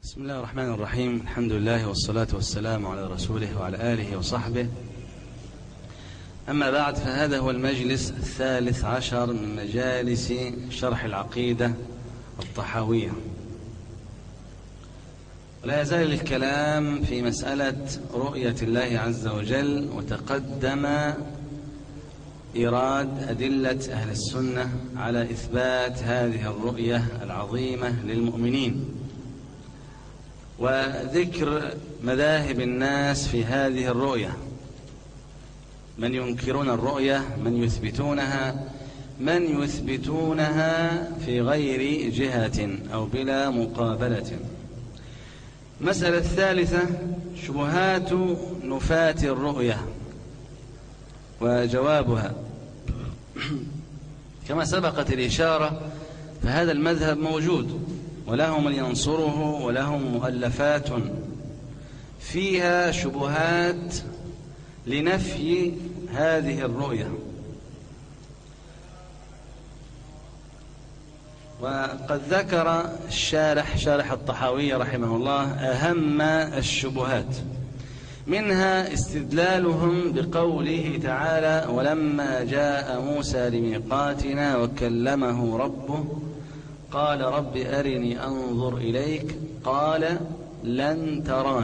بسم الله الرحمن الرحيم. الحمد لله والصلاة والسلام على رسوله وعلى آله وصحبه. أما بعد، فهذا هو المجلس 13 من مجالس شرح العقيدة الطحاوية، ولا يزال الكلام في مسألة رؤية الله عز وجل، وتقدم إيراد أدلة أهل السنة على إثبات هذه الرؤية العظيمة للمؤمنين، وذكر مذاهب الناس في هذه الرؤية، من ينكرون الرؤية، من يثبتونها في غير جهة أو بلا مقابلة. مسألة الثالثة شبهات نفاة الرؤية وجوابها. كما سبقت الإشارة، فهذا المذهب موجود، وله من ينصره، وله مؤلفات فيها شبهات لنفي هذه الرؤية. وقد ذكر شارح الطحاوي رحمه الله أهم الشبهات، منها استدلالهم بقوله تعالى: ولما جاء موسى لميقاتنا وكلمه ربه قال رب أرني أنظر إليك قال لن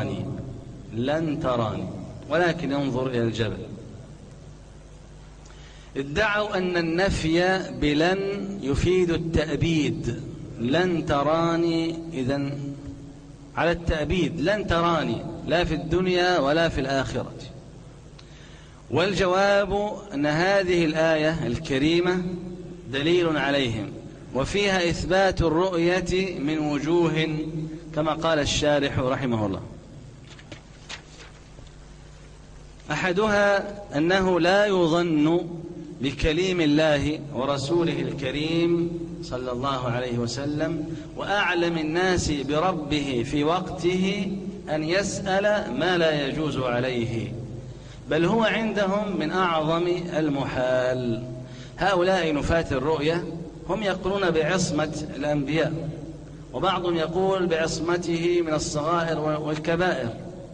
تراني ولكن انظر إلى الجبل. ادعوا أن النفي بلن يفيد التأبيد، لن تراني إذن على التأبيد، لن تراني لا في الدنيا ولا في الآخرة. والجواب أن هذه الآية الكريمة دليل عليهم، وفيها إثبات الرؤية من وجوه كما قال الشارح رحمه الله. أحدها أنه لا يظن بكليم الله ورسوله الكريم صلى الله عليه وسلم وأعلم الناس بربه في وقته أن يسأل ما لا يجوز عليه، بل هو عندهم من أعظم المحال. هؤلاء نفاة الرؤية هم يقولون بعصمة الأنبياء، وبعضهم يقول بعصمته من الصغائر والكبائر.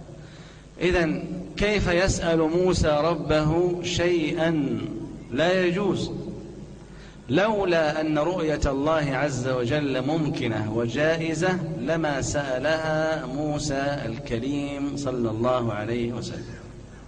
إذن كيف يسأل موسى ربه شيئا لا يجوز؟ لولا أن رؤية الله عز وجل ممكنة وجائزة لما سألها موسى الكريم صلى الله عليه وسلم.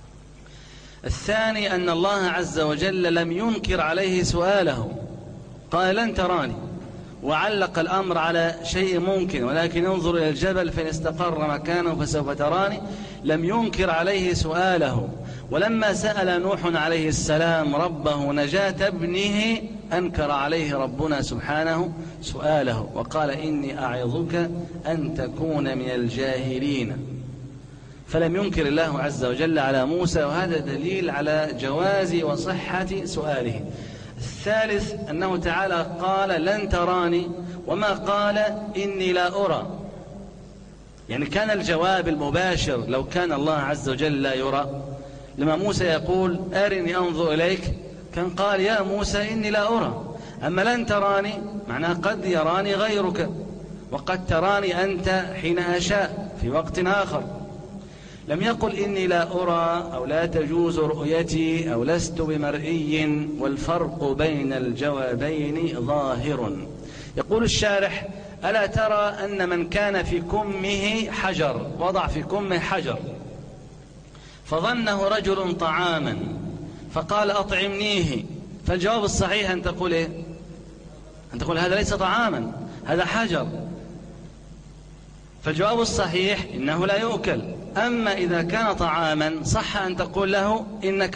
الثاني أن الله عز وجل لم ينكر عليه سؤاله، قال لن تراني، وعلق الأمر على شيء ممكن، ولكن انظر إلى الجبل فإن استقر مكانه فسوف تراني. لم ينكر عليه سؤاله. ولما سأل نوح عليه السلام ربه نجاة ابنه أنكر عليه ربنا سبحانه سؤاله وقال إني أعظك أن تكون من الجاهلين. فلم ينكر الله عز وجل على موسى، وهذا دليل على جواز وصحة سؤاله. الثالث أنه تعالى قال لن تراني وما قال إني لا أرى، يعني كان الجواب المباشر لو كان الله عز وجل لا يرى، لما موسى يقول أرني أنظر إليك كان قال يا موسى إني لا أرى. أما لن تراني معناه قد يراني غيرك، وقد تراني أنت حين أشاء في وقت آخر. لم يقل إني لا أرى أو لا تجوز رؤيتي أو لست بمرئي، والفرق بين الجوابين ظاهر. يقول الشارح: ألا ترى أن من كان في كمه حجر، وضع في كمه حجر فظنه رجل طعاما فقال أطعمنيه، فالجواب الصحيح أن تقول إيه؟ أن تقول هذا ليس طعاما، هذا حجر. فالجواب الصحيح إنه لا يؤكل. أما إذا كان طعاما صح أن تقول له إنك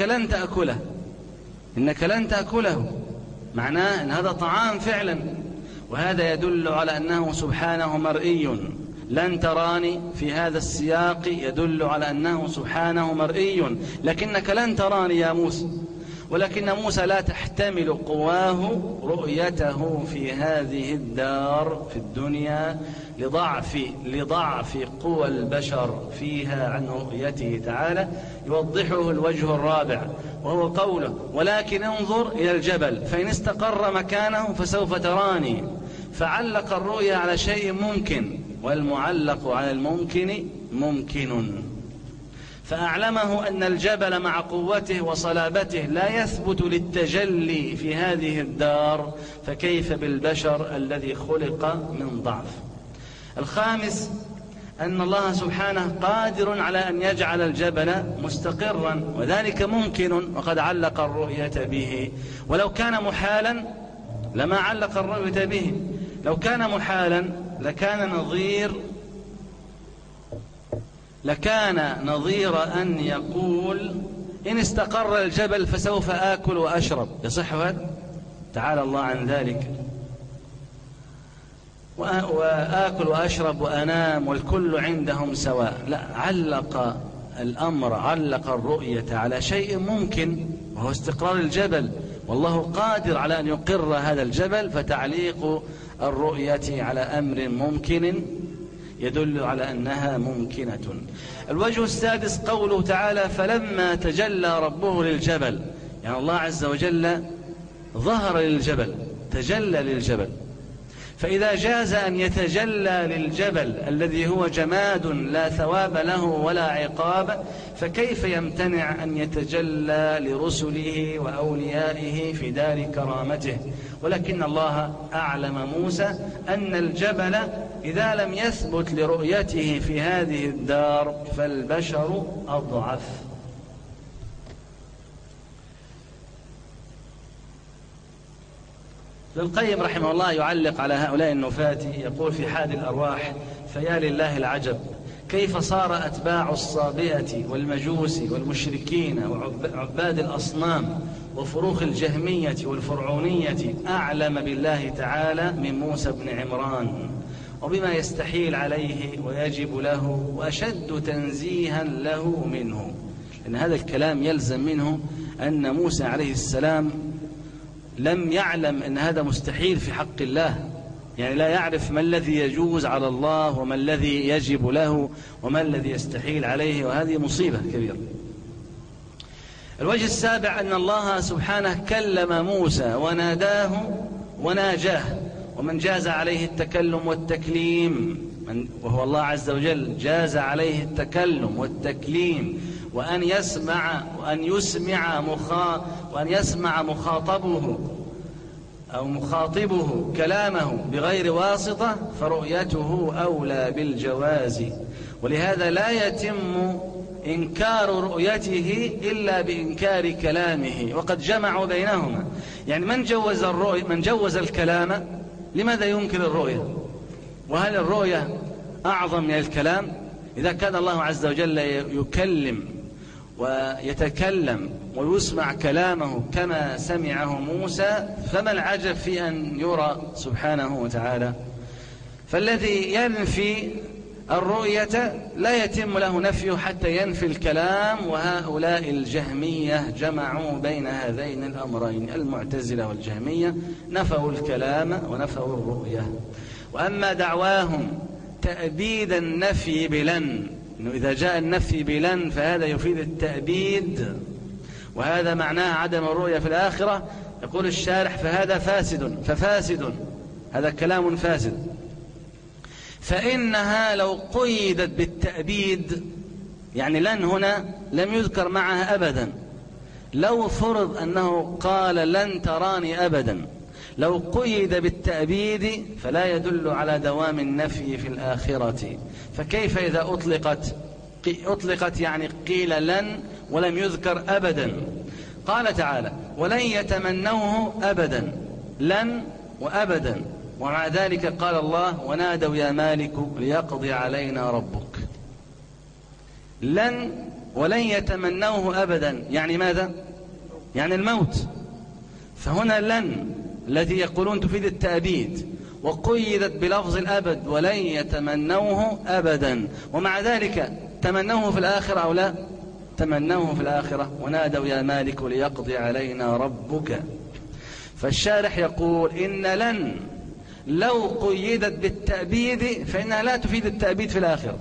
لن تأكله، معناه أن هذا طعام فعلا، وهذا يدل على أنه سبحانه مرئي. لن تراني في هذا السياق يدل على أنه سبحانه مرئي، لكنك لن تراني يا موسى، ولكن موسى لا تحتمل قواه رؤيته في هذه الدار في الدنيا لضعف قوى البشر فيها عن رؤيته تعالى. يوضحه الوجه الرابع، وهو قوله ولكن انظر إلى الجبل فإن استقر مكانه فسوف تراني، فعلق الرؤيا على شيء ممكن، والمعلق على الممكن ممكن، فأعلمه أن الجبل مع قوته وصلابته لا يثبت للتجلي في هذه الدار، فكيف بالبشر الذي خلق من ضعف. الخامس أن الله سبحانه قادر على أن يجعل الجبل مستقرا، وذلك ممكن، وقد علق الرؤية به. ولو كان محالا لما علق الرؤية به، لو كان محالا لكان نظير أن يقول إن استقر الجبل فسوف آكل وأشرب. يصح هذا؟ تعالى الله عن ذلك. وآكل وأشرب وأنام والكل عندهم سواء. لا، علق الأمر، علق الرؤية على شيء ممكن وهو استقرار الجبل، والله قادر على أن يقر هذا الجبل، فتعليق الرؤية على أمر ممكن يدل على أنها ممكنة. الوجه السادس قوله تعالى فلما تجلى ربه للجبل، يعني الله عز وجل ظهر للجبل، تجلى للجبل. فإذا جاز أن يتجلى للجبل الذي هو جماد لا ثواب له ولا عقاب، فكيف يمتنع أن يتجلى لرسله وأوليائه في دار كرامته؟ ولكن الله أعلم موسى أن الجبل إذا لم يثبت لرؤيته في هذه الدار فالبشر أضعف. ابن القيم رحمه الله يعلق على هؤلاء النفاة، يقول في حاد الأرواح: فيا لله العجب كيف صار أتباع الصابئة والمجوس والمشركين وعباد الأصنام وفروخ الجهمية والفرعونية أعلم بالله تعالى من موسى بن عمران، وبما يستحيل عليه ويجب له، وأشد تنزيها له منه. إن هذا الكلام يلزم منه أن موسى عليه السلام لم يعلم أن هذا مستحيل في حق الله، يعني لا يعرف ما الذي يجوز على الله وما الذي يجب له وما الذي يستحيل عليه، وهذه مصيبة كبيرة. الوجه السابع أن الله سبحانه كلم موسى وناداه وناجاه، ومن جاز عليه التكلم والتكليم وهو الله عز وجل جاز عليه التكلم والتكليم، وأن يسمع مخاطبه أو مخاطبه كلامه بغير واسطة، فرؤيته أولى بالجواز. ولهذا لا يتم إنكار رؤيته إلا بإنكار كلامه، وقد جمعوا بينهما. يعني من جوز الكلام لماذا ينكر الرؤية؟ وهل الرؤية أعظم من الكلام؟ إذا كان الله عز وجل يكلم ويتكلم ويسمع كلامه كما سمعه موسى، فما العجب في أن يرى سبحانه وتعالى؟ فالذي ينفي الرؤية لا يتم له نفيه حتى ينفي الكلام، وهؤلاء الجهمية جمعوا بين هذين الأمرين، المعتزلة والجهمية نفوا الكلام ونفوا الرؤية. وأما دعواهم تأبيد النفي بلن، إنه إذا جاء النفي بلن فهذا يفيد التأبيد، وهذا معناه عدم الرؤية في الآخرة. يقول الشارح فهذا ففاسد، هذا كلام فاسد، فإنها لو قيدت بالتأبيد، يعني لن هنا لم يذكر معها أبدا، لو فرض أنه قال لن تراني أبدا، لو قيد بالتأبيد فلا يدل على دوام النفي في الآخرة. فكيف إذا أطلقت يعني قيل لن ولم يذكر أبدا؟ قال تعالى ولن يتمنوه أبدا، لن وأبدا، ومع ذلك قال الله ونادوا يا مالك ليقضي علينا ربك. لن ولن يتمنوه أبدا يعني ماذا؟ يعني الموت. فهنا لن التي يقولون تفيد التأبيد، وقيدت بلفظ الأبد ولن يتمنوه أبدا، ومع ذلك تمنوه في الآخرة أو لا؟ تمنوه في الآخرة. ونادوا يا مالك ليقضي علينا ربك. فالشارح يقول إن لن لو قيدت بالتأبيد فإنها لا تفيد التأبيد في الآخرة،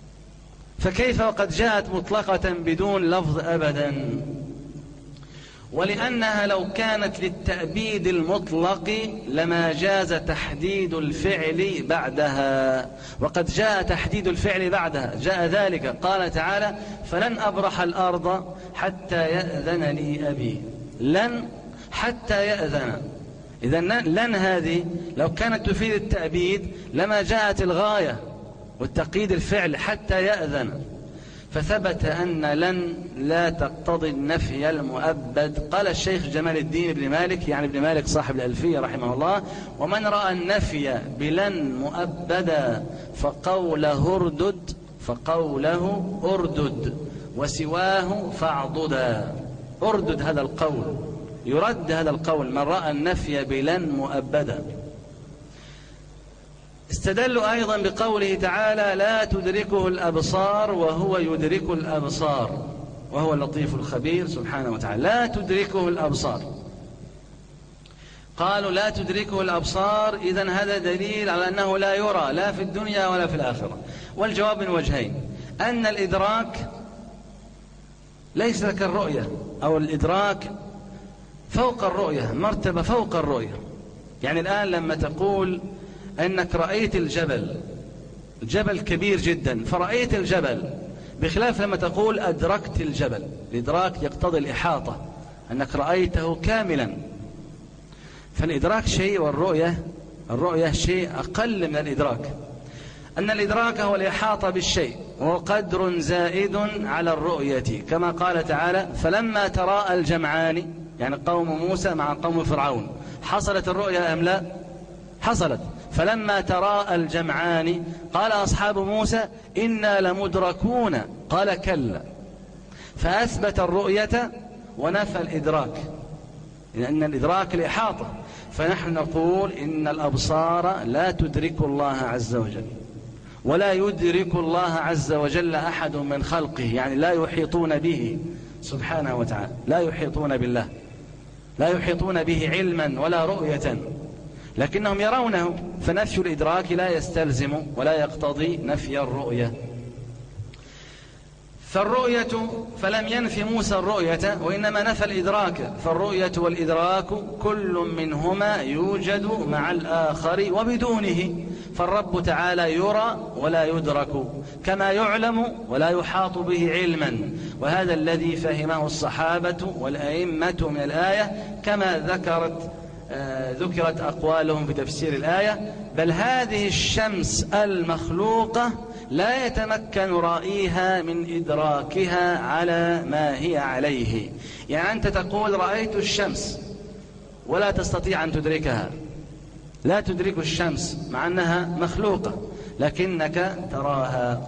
فكيف وقد جاءت مطلقة بدون لفظ أبدا؟ ولأنها لو كانت للتأبيد المطلق لما جاز تحديد الفعل بعدها، وقد جاء تحديد الفعل بعدها، جاء ذلك قال تعالى: فلن أبرح الأرض حتى يأذن لي أبي. لن حتى يأذن. إذن لن هذه لو كانت تفيد التأبيد لما جاءت الغاية والتقييد الفعل حتى يأذن، فثبت أن لن لا تقتضي النفي المؤبد. قال الشيخ جمال الدين بن مالك، يعني ابن مالك صاحب الألفية رحمه الله: ومن رأى النفي بلن مؤبدا فقوله أردد وسواه فاعضدا. أردد هذا القول، يرد هذا القول، من رأى النفي بلن مؤبدا. استدلوا أيضا بقوله تعالى: لا تدركه الأبصار وهو يدرك الأبصار وهو اللطيف الخبير سبحانه وتعالى. لا تدركه الأبصار، قالوا لا تدركه الأبصار، إذن هذا دليل على أنه لا يرى لا في الدنيا ولا في الآخرة. والجواب من وجهين: أن الإدراك ليس كالرؤية، أو الإدراك فوق الرؤية، مرتبة فوق الرؤية. يعني الآن لما تقول أنك رأيت الجبل كبير جدا فرأيت الجبل، بخلاف لما تقول أدركت الجبل. الإدراك يقتضي الإحاطة، أنك رأيته كاملا. فالإدراك شيء والرؤية شيء أقل من الإدراك. أن الإدراك هو الإحاطة بالشيء، وهو قدر زائد على الرؤية، كما قال تعالى: فلما تراءى الجمعان، يعني قوم موسى مع قوم فرعون، حصلت الرؤيا أم لا؟ حصلت. فلما تراءى الجمعان قال أصحاب موسى: إنا لمدركون، قال كلا. فأثبت الرؤية ونفى الإدراك، لأن الإدراك الإحاطة. فنحن نقول إن الأبصار لا تدرك الله عز وجل، ولا يدرك الله عز وجل أحد من خلقه، يعني لا يحيطون به سبحانه وتعالى، لا يحيطون بالله، لا يحيطون به علما ولا رؤية، لكنهم يرونه. فنفي الإدراك لا يستلزم ولا يقتضي نفي الرؤية. فلم ينفي موسى الرؤية، وإنما نفى الإدراك. فالرؤية والإدراك كل منهما يوجد مع الآخر وبدونه. فالرب تعالى يرى ولا يدرك، كما يعلم ولا يحاط به علما. وهذا الذي فهمه الصحابة والأئمة من الآية، كما ذكرت أقوالهم في تفسير الآية: بل هذه الشمس المخلوقة لا يتمكن رائيها من إدراكها على ما هي عليه. يعني أنت تقول رأيت الشمس ولا تستطيع أن تدركها، لا تدرك الشمس مع أنها مخلوقة، لكنك تراها.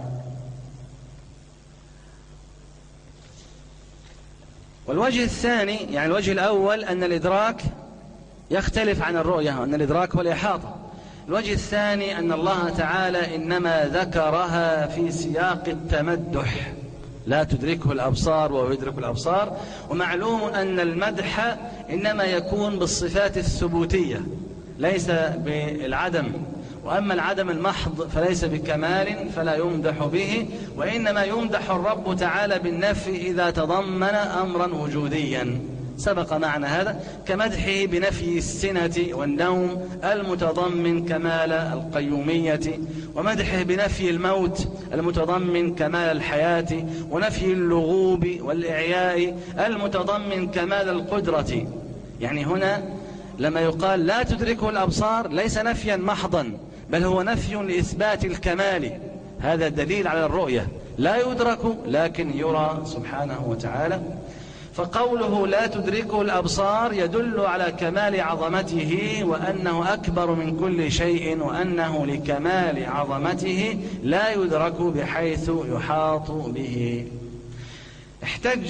والوجه الثاني، يعني الوجه الأول، أن الإدراك يختلف عن الرؤية، أن الإدراك هو الإحاطة. الوجه الثاني أن الله تعالى إنما ذكرها في سياق التمدح: لا تدركه الأبصار وهو يدرك الأبصار. ومعلوم أن المدح إنما يكون بالصفات الثبوتية ليس بالعدم، وأما العدم المحض فليس بكمال فلا يمدح به، وإنما يمدح الرب تعالى بالنفي إذا تضمن أمرا وجوديا، سبق معنى هذا، كمدحه بنفي السنة والنوم المتضمن كمال القيومية، ومدحه بنفي الموت المتضمن كمال الحياة، ونفي اللغوب والإعياء المتضمن كمال القدرة. يعني هنا لما يقال لا تدركه الأبصار ليس نفيا محضا، بل هو نفي لإثبات الكمال. هذا دليل على الرؤية، لا يدرك لكن يرى سبحانه وتعالى. فقوله لا تدركه الأبصار يدل على كمال عظمته، وأنه أكبر من كل شيء، وأنه لكمال عظمته لا يدرك بحيث يحاط به. احتج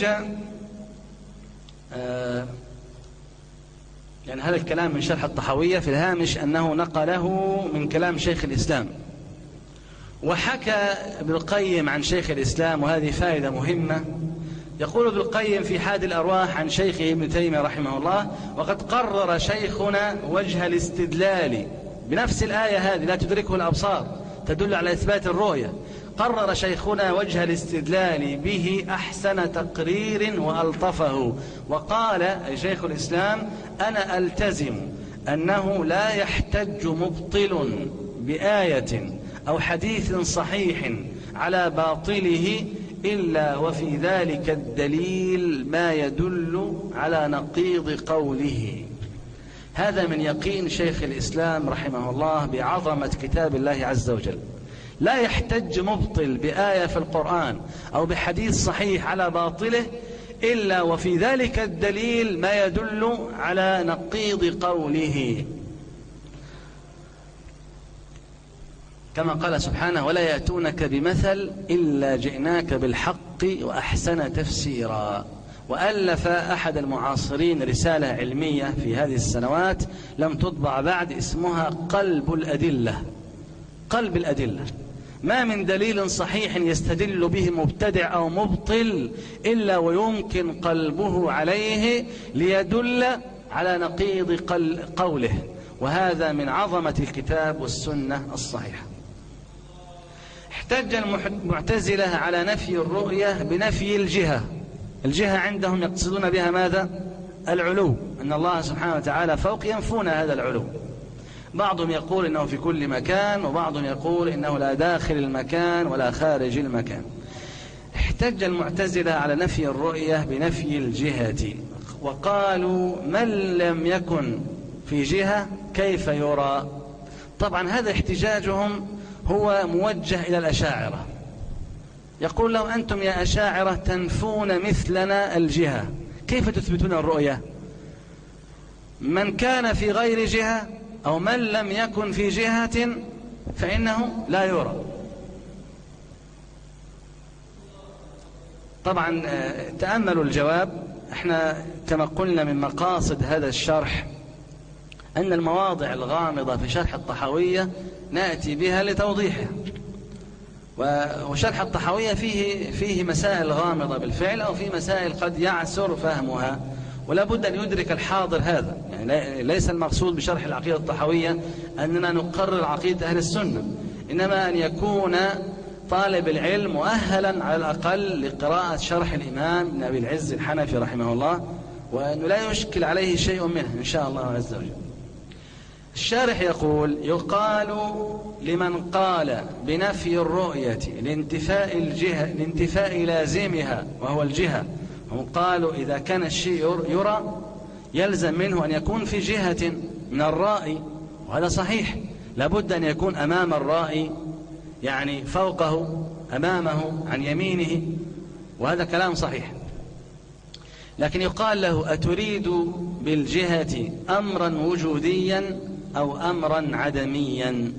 يعني هذا الكلام من شرح الطحاوية في الهامش أنه نقله من كلام شيخ الإسلام، وحكى ابن القيم عن شيخ الإسلام، وهذه فائدة مهمة. يقول ابن القيم في حاد الأرواح عن شيخه ابن تيمية رحمه الله: وقد قرر شيخنا وجه الاستدلال بنفس الآية هذه لا تدركه الأبصار، تدل على إثبات الرؤية. قرر شيخنا وجه الاستدلال به أحسن تقرير وألطفه، وقال أي شيخ الإسلام: أنا ألتزم أنه لا يحتج مبطل بآية أو حديث صحيح على باطله إلا وفي ذلك الدليل ما يدل على نقيض قوله. هذا من يقين شيخ الإسلام رحمه الله بعظمة كتاب الله عز وجل. لا يحتج مبطل بآية في القرآن أو بحديث صحيح على باطله إلا وفي ذلك الدليل ما يدل على نقيض قوله، كما قال سبحانه: ولا يأتونك بمثل إلا جئناك بالحق وأحسن تفسيرا. وألف أحد المعاصرين رسالة علمية في هذه السنوات لم تطبع بعد، اسمها قلب الأدلة. قلب الأدلة، ما من دليل صحيح يستدل به مبتدع أو مبطل إلا ويمكن قلبه عليه ليدل على نقيض قوله، وهذا من عظمة الكتاب والسنة الصحيحة. احتج المعتزلة على نفي الرؤية بنفي الجهة. الجهة عندهم يقصدون بها ماذا؟ العلو، أن الله سبحانه وتعالى فوق، ينفون هذا العلو. بعضهم يقول إنه في كل مكان، وبعضهم يقول إنه لا داخل المكان ولا خارج المكان. احتج المعتزلة على نفي الرؤية بنفي الجهة، وقالوا: من لم يكن في جهة كيف يرى؟ طبعا هذا احتجاجهم هو موجه إلى الأشاعرة. يقول لهم: أنتم يا أشاعرة تنفون مثلنا الجهة، كيف تثبتون الرؤية؟ من كان في غير جهة أو من لم يكن في جهة فإنه لا يرى. طبعا تأملوا الجواب. احنا كما قلنا من مقاصد هذا الشرح أن المواضع الغامضة في شرح الطحاوية نأتي بها لتوضيحها، وشرح الطحاوية فيه مسائل غامضة بالفعل، أو في مسائل قد يعسر فهمها، ولا بد أن يدرك الحاضر هذا. يعني ليس المقصود بشرح العقيدة الطحاوية أننا نقرر عقيدة أهل السنة، إنما أن يكون طالب العلم مؤهلا على الأقل لقراءة شرح الإمام ابن أبي العز الحنفي رحمه الله، وأنه لا يشكل عليه شيء منه إن شاء الله عز وجل. الشارح يقول: يقال لمن قال بنفي الرؤية لانتفاء لازمها وهو الجهة، هم قالوا إذا كان الشيء يرى يلزم منه أن يكون في جهة من الرائي، وهذا صحيح، لابد أن يكون أمام الرائي، يعني فوقه، أمامه، عن يمينه، وهذا كلام صحيح. لكن يقال له: أتريد بالجهة أمرا وجوديا أو أمرا عدميا؟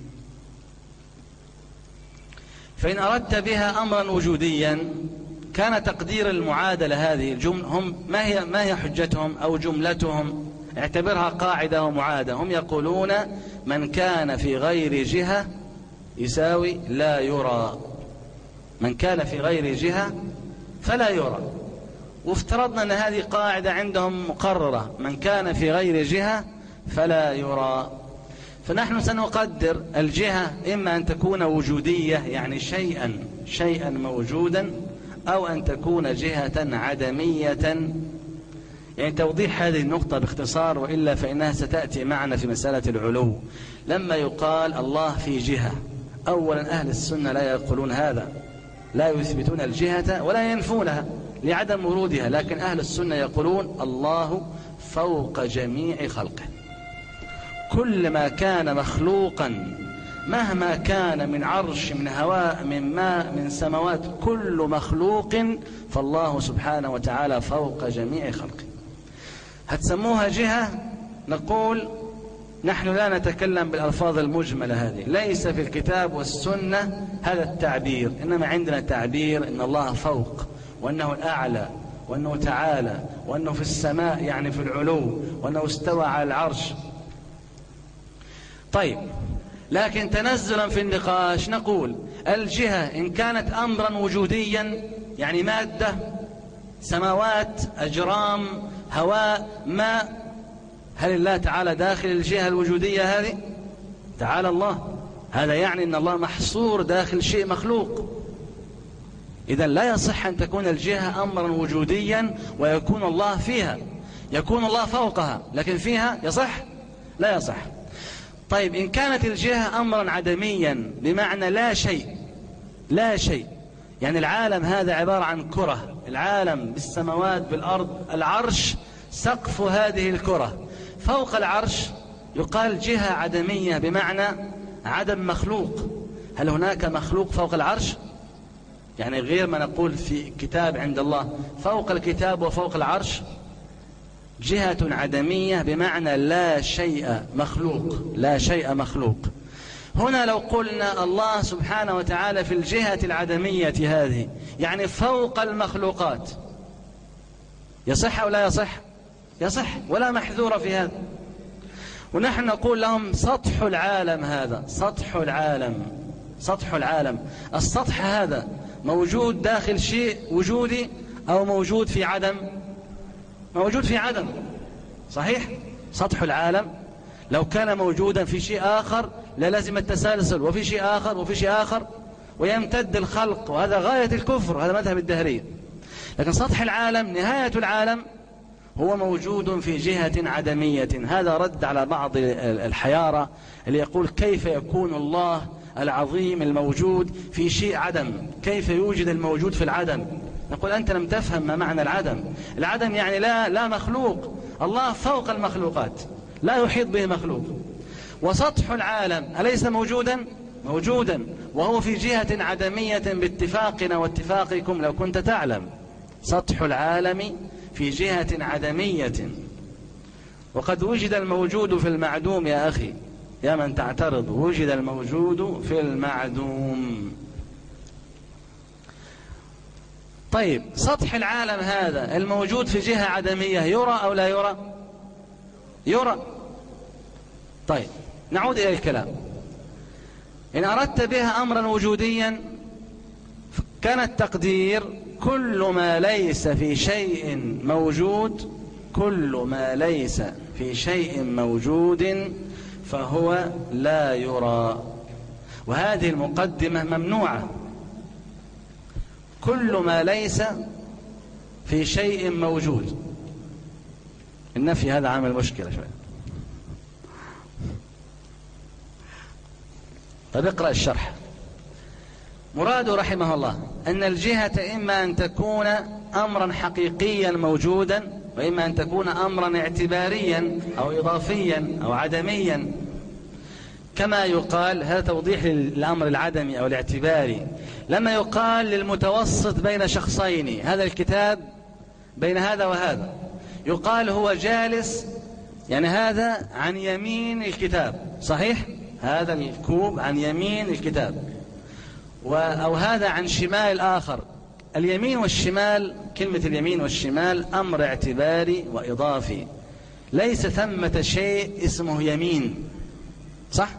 فإن أردت بها أمرا وجوديا كان تقدير المعادلة هذه الجملة، هم ما هي حجتهم أو جملتهم؟ اعتبرها قاعدة ومعادة. هم يقولون: من كان في غير جهة يساوي لا يرى، من كان في غير جهة فلا يرى. وافترضنا أن هذه قاعدة عندهم مقررة: من كان في غير جهة فلا يرى. فنحن سنقدر الجهة إما أن تكون وجودية، يعني شيئا موجودا، أو أن تكون جهة عدمية. يعني توضيح هذه النقطة باختصار، وإلا فإنها ستأتي معنا في مسألة العلو. لما يقال الله في جهة، أولا أهل السنة لا يقولون هذا، لا يثبتون الجهة ولا ينفونها لعدم ورودها، لكن أهل السنة يقولون الله فوق جميع خلقه. كل ما كان مخلوقا مهما كان من عرش، من هواء، من ماء، من سماوات، كل مخلوق فالله سبحانه وتعالى فوق جميع خلقه. هتسموها جهة؟ نقول نحن لا نتكلم بالألفاظ المجملة هذه، ليس في الكتاب والسنة هذا التعبير، إنما عندنا تعبير إن الله فوق، وأنه الأعلى، وأنه تعالى، وأنه في السماء يعني في العلو، وأنه استوى على العرش. طيب، لكن تنزلا في النقاش نقول الجهة إن كانت أمرا وجوديا، يعني مادة، سماوات، أجرام، هواء، ماء، هل الله تعالى داخل الجهة الوجودية هذه؟ تعالى الله. هذا يعني أن الله محصور داخل شيء مخلوق. إذن لا يصح أن تكون الجهة أمرا وجوديا ويكون الله فيها، يكون الله فوقها لكن فيها يصح؟ لا يصح. طيب إن كانت الجهة أمرا عدميا بمعنى لا شيء، لا شيء، يعني العالم هذا عبارة عن كرة، العالم بالسماوات بالأرض، العرش سقف هذه الكرة، فوق العرش يقال جهة عدمية بمعنى عدم مخلوق. هل هناك مخلوق فوق العرش؟ يعني غير ما نقول في كتاب عند الله فوق الكتاب وفوق العرش، جهة عدمية بمعنى لا شيء مخلوق، لا شيء مخلوق. هنا لو قلنا الله سبحانه وتعالى في الجهة العدمية هذه يعني فوق المخلوقات، يصح أو لا يصح؟ يصح ولا محذور في هذا. ونحن نقول لهم سطح العالم هذا، سطح العالم، سطح العالم، السطح هذا موجود داخل شيء وجودي أو موجود في عدم؟ موجود في عدم، صحيح؟ سطح العالم لو كان موجودا في شيء آخر للازم التسلسل وفي شيء آخر وفي شيء آخر ويمتد الخلق، وهذا غاية الكفر، هذا مذهب الدهرية. لكن سطح العالم نهاية العالم هو موجود في جهة عدمية. هذا رد على بعض الحيارى اللي يقول كيف يكون الله العظيم الموجود في شيء عدم، كيف يوجد الموجود في العدم؟ نقول أنت لم تفهم ما معنى العدم. العدم يعني لا مخلوق، الله فوق المخلوقات لا يحيط به مخلوق. وسطح العالم أليس موجودا؟ موجودا، وهو في جهة عدمية باتفاقنا واتفاقكم لو كنت تعلم. سطح العالم في جهة عدمية، وقد وجد الموجود في المعدوم يا أخي، يا من تعترض، وجد الموجود في المعدوم. طيب سطح العالم هذا الموجود في جهة عدمية يرى أو لا يرى؟ يرى. طيب نعود إلى الكلام. إن أردت بها أمرا وجوديا كان التقدير كل ما ليس في شيء موجود، كل ما ليس في شيء موجود فهو لا يرى. وهذه المقدمة ممنوعة. كل ما ليس في شيء موجود، النفي هذا عامل مشكلة شوية. طيب اقرأ الشرح. مراده رحمه الله أن الجهة إما أن تكون أمرا حقيقيا موجودا، وإما أن تكون أمرا اعتباريا أو إضافيا أو عدميا. كما يقال، هذا توضيح للأمر العدمي أو الاعتباري، لما يقال للمتوسط بين شخصين، هذا الكتاب بين هذا وهذا، يقال هو جالس، يعني هذا عن يمين الكتاب، صحيح؟ هذا الكوب عن يمين الكتاب، أو هذا عن شمال الآخر. اليمين والشمال، كلمة اليمين والشمال أمر اعتباري وإضافي، ليس ثمة شيء اسمه يمين، صح؟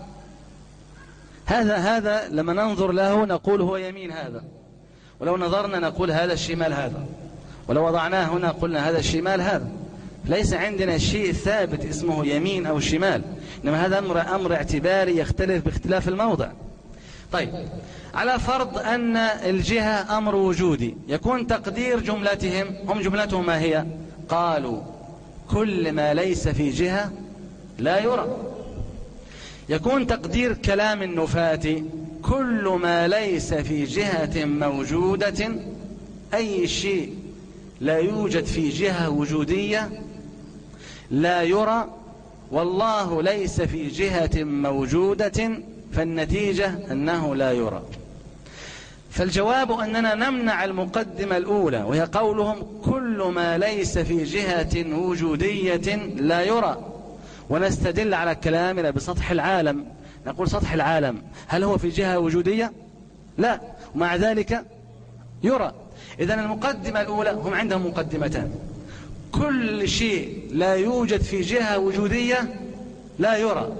هذا لما ننظر له نقول هو يمين هذا، ولو نظرنا نقول هذا الشمال هذا، ولو وضعناه هنا قلنا هذا الشمال هذا. ليس عندنا شيء ثابت اسمه يمين أو شمال، إنما هذا أمر اعتباري يختلف باختلاف الموضع. طيب على فرض أن الجهة أمر وجودي، يكون تقدير جملتهم، هم جملتهم ما هي؟ قالوا كل ما ليس في جهة لا يرى. يكون تقدير كلام النفاة كل ما ليس في جهة موجودة، أي شيء لا يوجد في جهة وجودية لا يرى، والله ليس في جهة موجودة، فالنتيجة أنه لا يرى. فالجواب أننا نمنع المقدمة الأولى، وهي قولهم كل ما ليس في جهة وجودية لا يرى، ونستدل على كلامنا بسطح العالم. نقول سطح العالم هل هو في جهة وجودية؟ لا، ومع ذلك يرى. إذن المقدمة الأولى، هم عندهم مقدمتان، كل شيء لا يوجد في جهة وجودية لا يرى.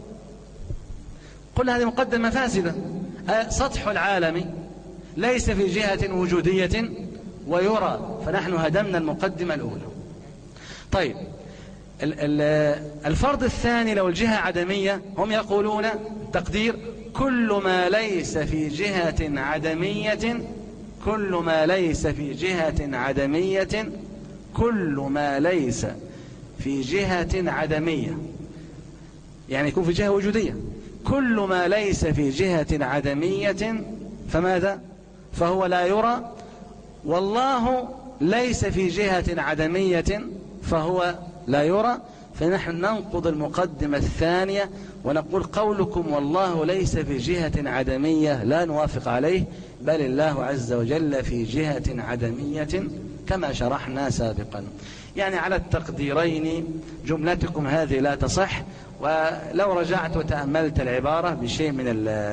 قل هذه مقدمة فاسدة. سطح العالم ليس في جهة وجودية ويرى، فنحن هدمنا المقدمة الأولى. طيب الفرض الثاني، لو الجهة عدمية، هم يقولون تقدير كل ما ليس في جهة عدمية، كل ما ليس في جهة عدمية، كل ما ليس في جهة عدمية، يعني يكون في جهة وجودية. كل ما ليس في جهة عدمية فماذا؟ فهو لا يرى. والله ليس في جهة عدمية فهو لا يرى. فنحن ننقض المقدمة الثانية ونقول قولكم والله ليس في جهة عدمية لا نوافق عليه، بل الله عز وجل في جهة عدمية كما شرحنا سابقا. يعني على التقديرين جملتكم هذه لا تصح. ولو رجعت وتأملت العبارة بشيء من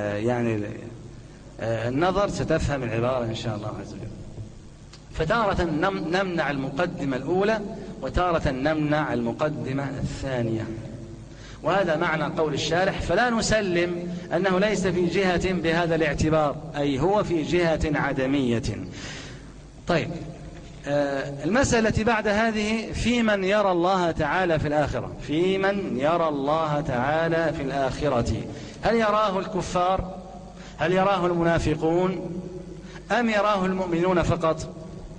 النظر ستفهم العبارة إن شاء الله عز وجل. فتارة نمنع المقدمة الأولى وتارة نمنع المقدمة الثانية، وهذا معنى قول الشارح. فلا نسلم أنه ليس في جهة بهذا الاعتبار، أي هو في جهة عدمية. طيب، المسألة التي بعد هذه في من يرى الله تعالى في الآخرة. في من يرى الله تعالى في الآخرة، هل يراه الكفار؟ هل يراه المنافقون؟ أم يراه المؤمنون فقط؟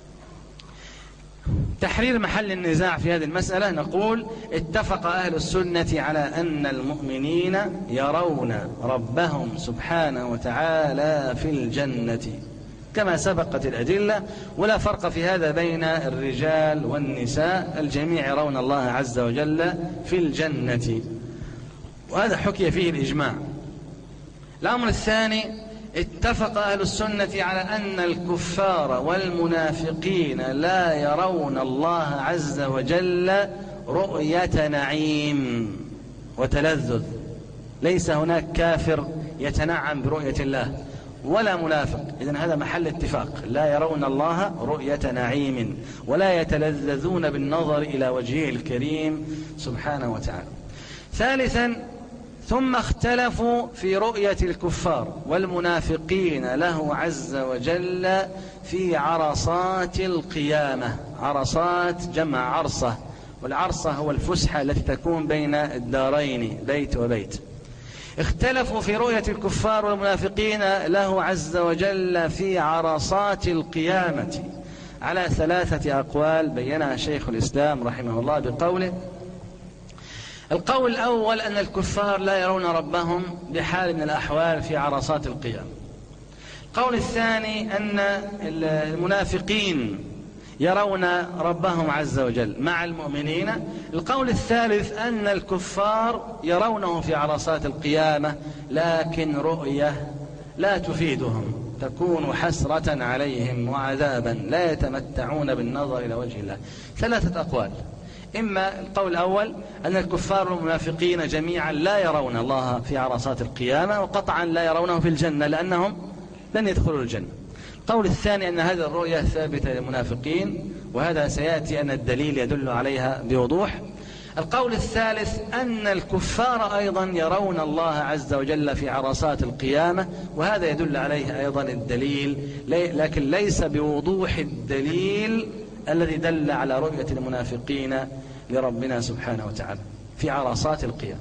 تحرير محل النزاع في هذه المسألة. نقول اتفق أهل السنة على أن المؤمنين يرون ربهم سبحانه وتعالى في الجنة كما سبقت الأدلة، ولا فرق في هذا بين الرجال والنساء، الجميع يرون الله عز وجل في الجنة، وهذا حكي فيه الإجماع. الأمر الثاني، اتفق أهل السنة على أن الكفار والمنافقين لا يرون الله عز وجل رؤية نعيم وتلذذ. ليس هناك كافر يتنعم برؤية الله ولا منافق، إذن هذا محل اتفاق. لا يرون الله رؤية نعيم ولا يتلذذون بالنظر إلى وجهه الكريم سبحانه وتعالى. ثالثا، ثم اختلفوا في رؤية الكفار والمنافقين له عز وجل في عرصات القيامة. عرصات جمع عرصة، والعرصة هو الفسحة التي تكون بين الدارين، بيت وبيت. اختلفوا في رؤية الكفار والمنافقين له عز وجل في عرصات القيامة على 3 أقوال بينها شيخ الإسلام رحمه الله بقوله: القول الأول أن الكفار لا يرون ربهم بحال من الأحوال في عرصات القيامة. القول الثاني أن المنافقين يرون ربهم عز وجل مع المؤمنين. القول الثالث أن الكفار يرونه في عرصات القيامة لكن رؤية لا تفيدهم، تكون حسرة عليهم وعذابا، لا يتمتعون بالنظر إلى وجه الله. 3 أقوال: إما القول الأول أن الكفار والمنافقين جميعا لا يرون الله في عرصات القيامة، وقطعا لا يرونه في الجنة لأنهم لن يدخلوا الجنة. القول الثاني أن هذه الرؤية ثابتة للمنافقين، وهذا سيأتي أن الدليل يدل عليها بوضوح. القول الثالث أن الكفار أيضا يرون الله عز وجل في عرصات القيامة، وهذا يدل عليه أيضا الدليل، لكن ليس بوضوح الدليل الذي دل على رؤية المنافقين لربنا سبحانه وتعالى في عرصات القيامة.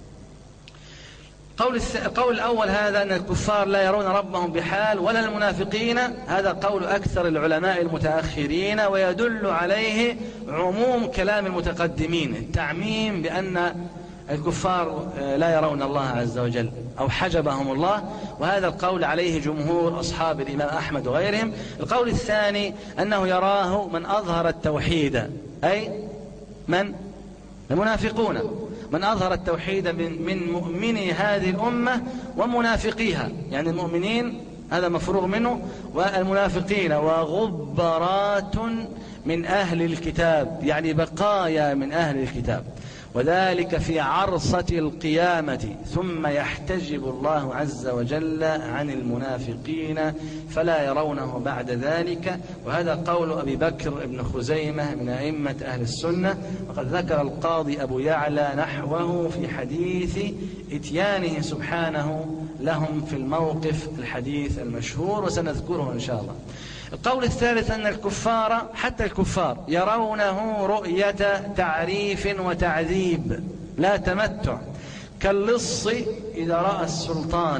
القول الأول هذا أن الكفار لا يرون ربهم بحال ولا المنافقين، هذا قول أكثر العلماء المتأخرين، ويدل عليه عموم كلام المتقدمين، التعميم بأن الكفار لا يرون الله عز وجل أو حجبهم الله، وهذا القول عليه جمهور أصحاب الإمام أحمد وغيرهم. القول الثاني أنه يراه من أظهر التوحيد، أي من؟ المنافقون، من أظهر التوحيد من مؤمني هذه الأمة ومنافقيها، يعني المؤمنين هذا مفروغ منه، والمنافقين وغبرات من أهل الكتاب، يعني بقايا من أهل الكتاب، وذلك في عرصة القيامة. ثم يحتجب الله عز وجل عن المنافقين فلا يرونه بعد ذلك، وهذا قول أبي بكر بن خزيمة من أئمة أهل السنة، وقد ذكر القاضي أبو يعلى نحوه في حديث إتيانه سبحانه لهم في الموقف، الحديث المشهور وسنذكره إن شاء الله. القول الثالث أن الكفار، حتى الكفار، يرونه رؤية تعريف وتعذيب لا تمتع، كاللص إذا رأى السلطان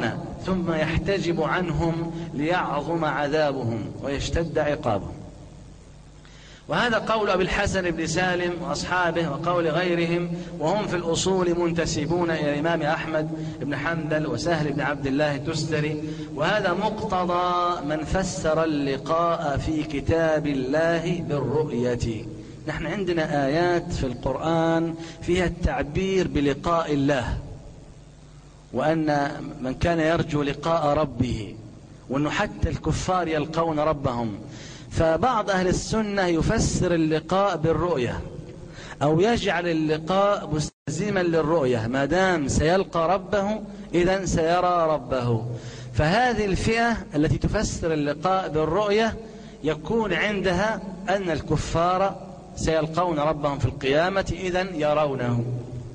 ثم يحتجب عنهم ليعظم عذابهم ويشتد عقابهم. وهذا قول أبي الحسن بن سالم وأصحابه وقول غيرهم، وهم في الأصول منتسبون إلى الإمام أحمد بن حنبل وسهل بن عبد الله التستري. وهذا مقتضى من فسر اللقاء في كتاب الله بالرؤية. نحن عندنا آيات في القرآن فيها التعبير بلقاء الله، وأن من كان يرجو لقاء ربه، وأنه حتى الكفار يلقون ربهم. فبعض أهل السنة يفسر اللقاء بالرؤية، أو يجعل اللقاء مستلزما للرؤية، ما دام سيلقى ربه إذن سيرى ربه. فهذه الفئة التي تفسر اللقاء بالرؤية يكون عندها أن الكفار سيلقون ربهم في القيامة إذن يرونه.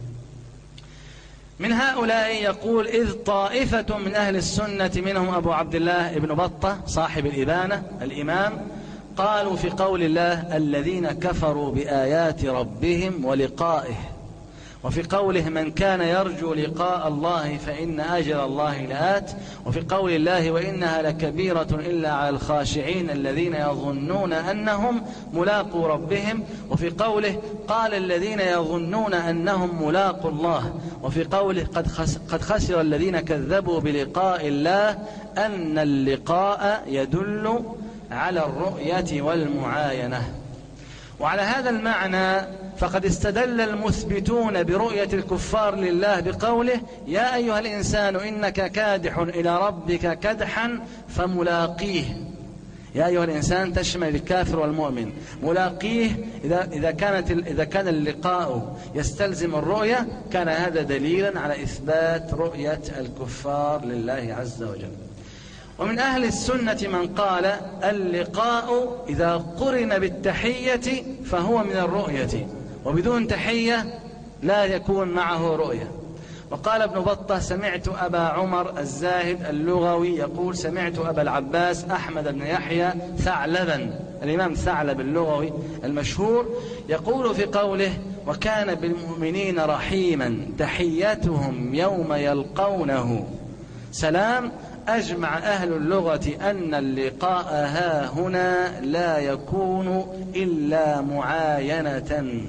من هؤلاء يقول: إذ طائفة من أهل السنة منهم أبو عبد الله ابن بطة صاحب الإبانة الإمام قالوا في قول الله: الذين كفروا بآيات ربهم ولقائه، وفي قوله: من كان يرجو لقاء الله فإن أجر الله لآت، وفي قول الله: وإنها لكبيرة إلا على الخاشعين الذين يظنون أنهم ملاقوا ربهم، وفي قوله: قال الذين يظنون أنهم ملاقوا الله، وفي قوله: قد خسر الذين كذبوا بلقاء الله، أن اللقاء يدل على الرؤية والمعاينة. وعلى هذا المعنى فقد استدل المثبتون برؤية الكفار لله بقوله: يا أيها الإنسان إنك كادح إلى ربك كدحا فملاقيه. يا أيها الإنسان تشمل الكافر والمؤمن، ملاقيه إذا كان اللقاء يستلزم الرؤية كان هذا دليلا على إثبات رؤية الكفار لله عز وجل. ومن أهل السنة من قال: اللقاء إذا قرن بالتحية فهو من الرؤية، وبدون تحية لا يكون معه رؤية. وقال ابن بطة: سمعت أبا عمر الزاهد اللغوي يقول: سمعت أبا العباس أحمد بن يحيى ثعلبا، الإمام ثعلب اللغوي المشهور، يقول في قوله: وكان بالمؤمنين رحيما تحيتهم يوم يلقونه سلام. أجمع أهل اللغة أن اللقاء ها هنا لا يكون إلا معاينة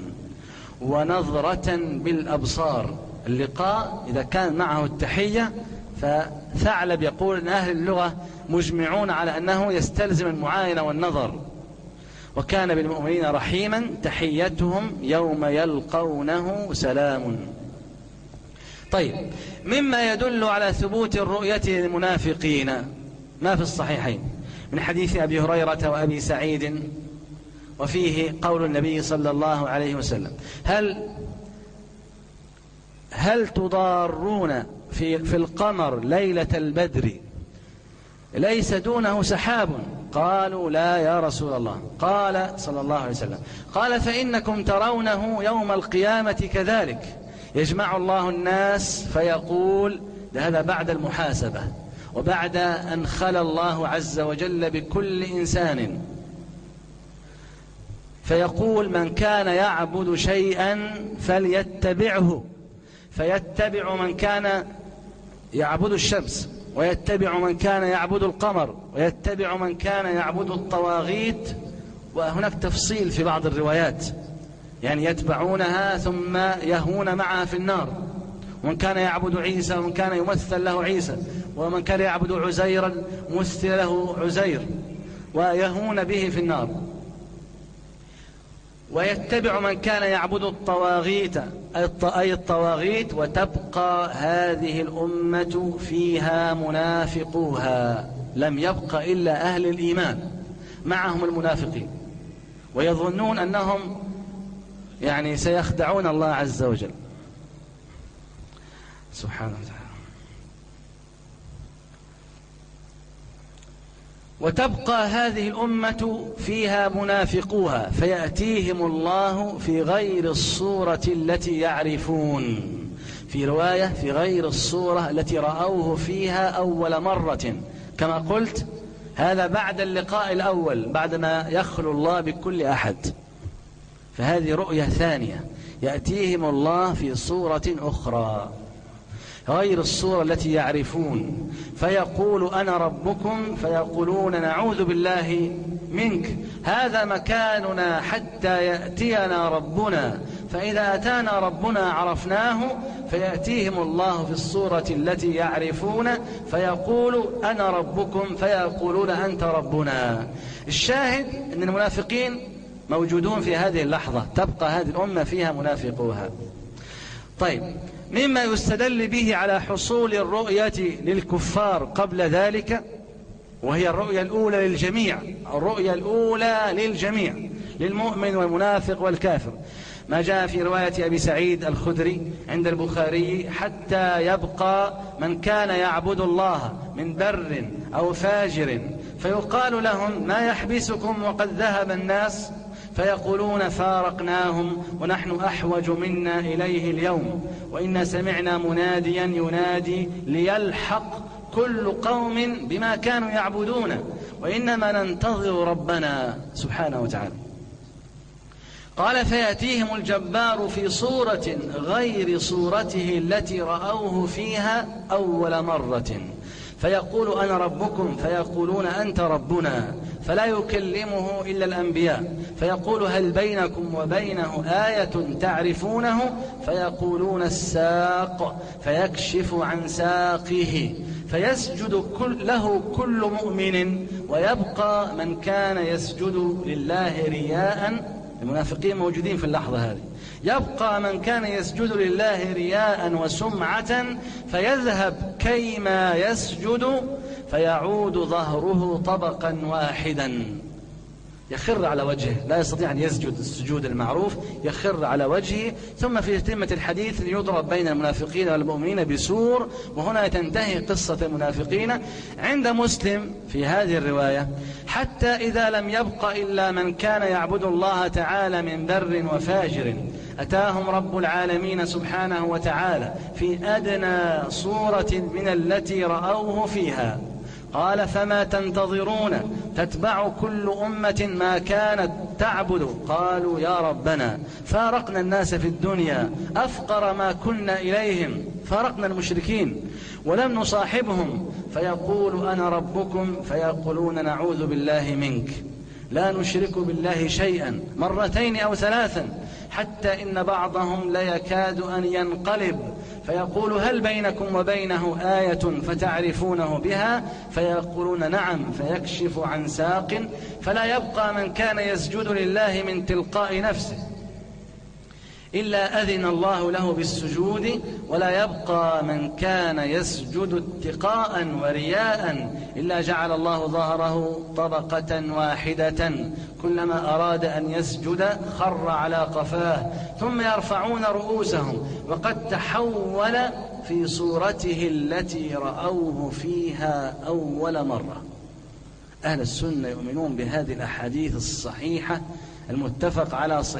ونظرة بالأبصار. اللقاء إذا كان معه التحية، فثعلب يقول أن أهل اللغة مجمعون على أنه يستلزم المعاينة والنظر. وكان بالمؤمنين رحيما تحيتهم يوم يلقونه سلام. طيب، مما يدل على ثبوت الرؤية للمنافقين ما في الصحيحين من حديث أبي هريرة وأبي سعيد، وفيه قول النبي صلى الله عليه وسلم: هل تضارون في القمر ليلة البدر ليس دونه سحاب؟ قالوا: لا يا رسول الله. قال صلى الله عليه وسلم: قال: فإنكم ترونه يوم القيامة كذلك، يجمع الله الناس فيقول، هذا بعد المحاسبة وبعد أن خلى الله عز وجل بكل إنسان، فيقول: من كان يعبد شيئا فليتبعه، فيتبع من كان يعبد الشمس، ويتبع من كان يعبد القمر، ويتبع من كان يعبد الطواغيت. وهناك تفصيل في بعض الروايات، يعني يتبعونها ثم يهون معها في النار. ومن كان يعبد عيسى ومن كان يمثل له عيسى، ومن كان يعبد عزيرا مثل له عزير، ويهون به في النار. ويتبع من كان يعبد الطواغيت أي الطواغيت، وتبقى هذه الأمة فيها منافقوها، لم يبق إلا أهل الإيمان معهم المنافقين، ويظنون أنهم يعني سيخدعون الله عز وجل سبحانه وتعالى. وتبقى هذه الأمة فيها منافقوها، فيأتيهم الله في غير الصورة التي يعرفون، في رواية في غير الصورة التي رأوه فيها أول مرة، كما قلت هذا بعد اللقاء الأول، بعدما يخلو الله بكل أحد. فهذه رؤية ثانية، يأتيهم الله في صورة أخرى. غير الصورة التي يعرفون، فيقول أنا ربكم فيقولون نعوذ بالله منك، هذا مكاننا حتى يأتينا ربنا، فإذا أتانا ربنا عرفناه، فيأتيهم الله في الصورة التي يعرفون فيقول أنا ربكم فيقولون أنت ربنا. الشاهد أن المنافقين موجودون في هذه اللحظة، تبقى هذه الأمة فيها منافقوها. طيب، مما يستدل به على حصول الرؤية للكفار قبل ذلك، وهي الرؤية الأولى للجميع، الرؤية الأولى للجميع للمؤمن والمنافق والكافر، ما جاء في رواية أبي سعيد الخدري عند البخاري: حتى يبقى من كان يعبد الله من بر أو فاجر فيقال لهم ما يحبسكم وقد ذهب الناس، فيقولون فارقناهم ونحن أحوج منا إليه اليوم، وإن سمعنا مناديا ينادي ليلحق كل قوم بما كانوا يعبدون وإنما ننتظر ربنا سبحانه وتعالى. قال: فيأتيهم الجبار في صورة غير صورته التي رأوه فيها أول مرة، فيقول أنا ربكم فيقولون أنت ربنا، فلا يكلمه إلا الأنبياء، فيقول هل بينكم وبينه آية تعرفونه؟ فيقولون الساق، فيكشف عن ساقه فيسجد له كل مؤمن، ويبقى من كان يسجد لله رياء. المنافقين موجودين في اللحظة هذه. يبقى من كان يسجد لله رياء وسمعة فيذهب كيما يسجد فيعود ظهره طبقا واحدا، يخر على وجهه، لا يستطيع أن يسجد السجود المعروف، يخر على وجهه. ثم في تتمة الحديث يضرب بين المنافقين والمؤمنين بسور، وهنا تنتهي قصة المنافقين. عند مسلم في هذه الرواية: حتى إذا لم يبق إلا من كان يعبد الله تعالى من بر وفاجر أتاهم رب العالمين سبحانه وتعالى في أدنى صورة من التي رأوه فيها. قال: فما تنتظرون؟ تتبع كل أمة ما كانت تعبد. قالوا: يا ربنا فارقنا الناس في الدنيا أفقر ما كنا إليهم، فارقنا المشركين ولم نصاحبهم، فيقول أنا ربكم فيقولون نعوذ بالله منك، لا نشرك بالله شيئا، مرتين أو ثلاثا، حتى إن بعضهم ليكاد أن ينقلب فيقول هل بينكم وبينه آية فتعرفونه بها؟ فيقولون نعم، فيكشف عن ساق، فلا يبقى من كان يسجد لله من تلقاء نفسه إلا أذن الله له بالسجود، ولا يبقى من كان يسجد اتقاء ورياء إلا جعل الله ظهره طبقة واحدة، كلما أراد أن يسجد خر على قفاه، ثم يرفعون رؤوسهم وقد تحول في صورته التي رأوه فيها أول مرة. أهل السنة يؤمنون بهذه الأحاديث الصحيحة المتفق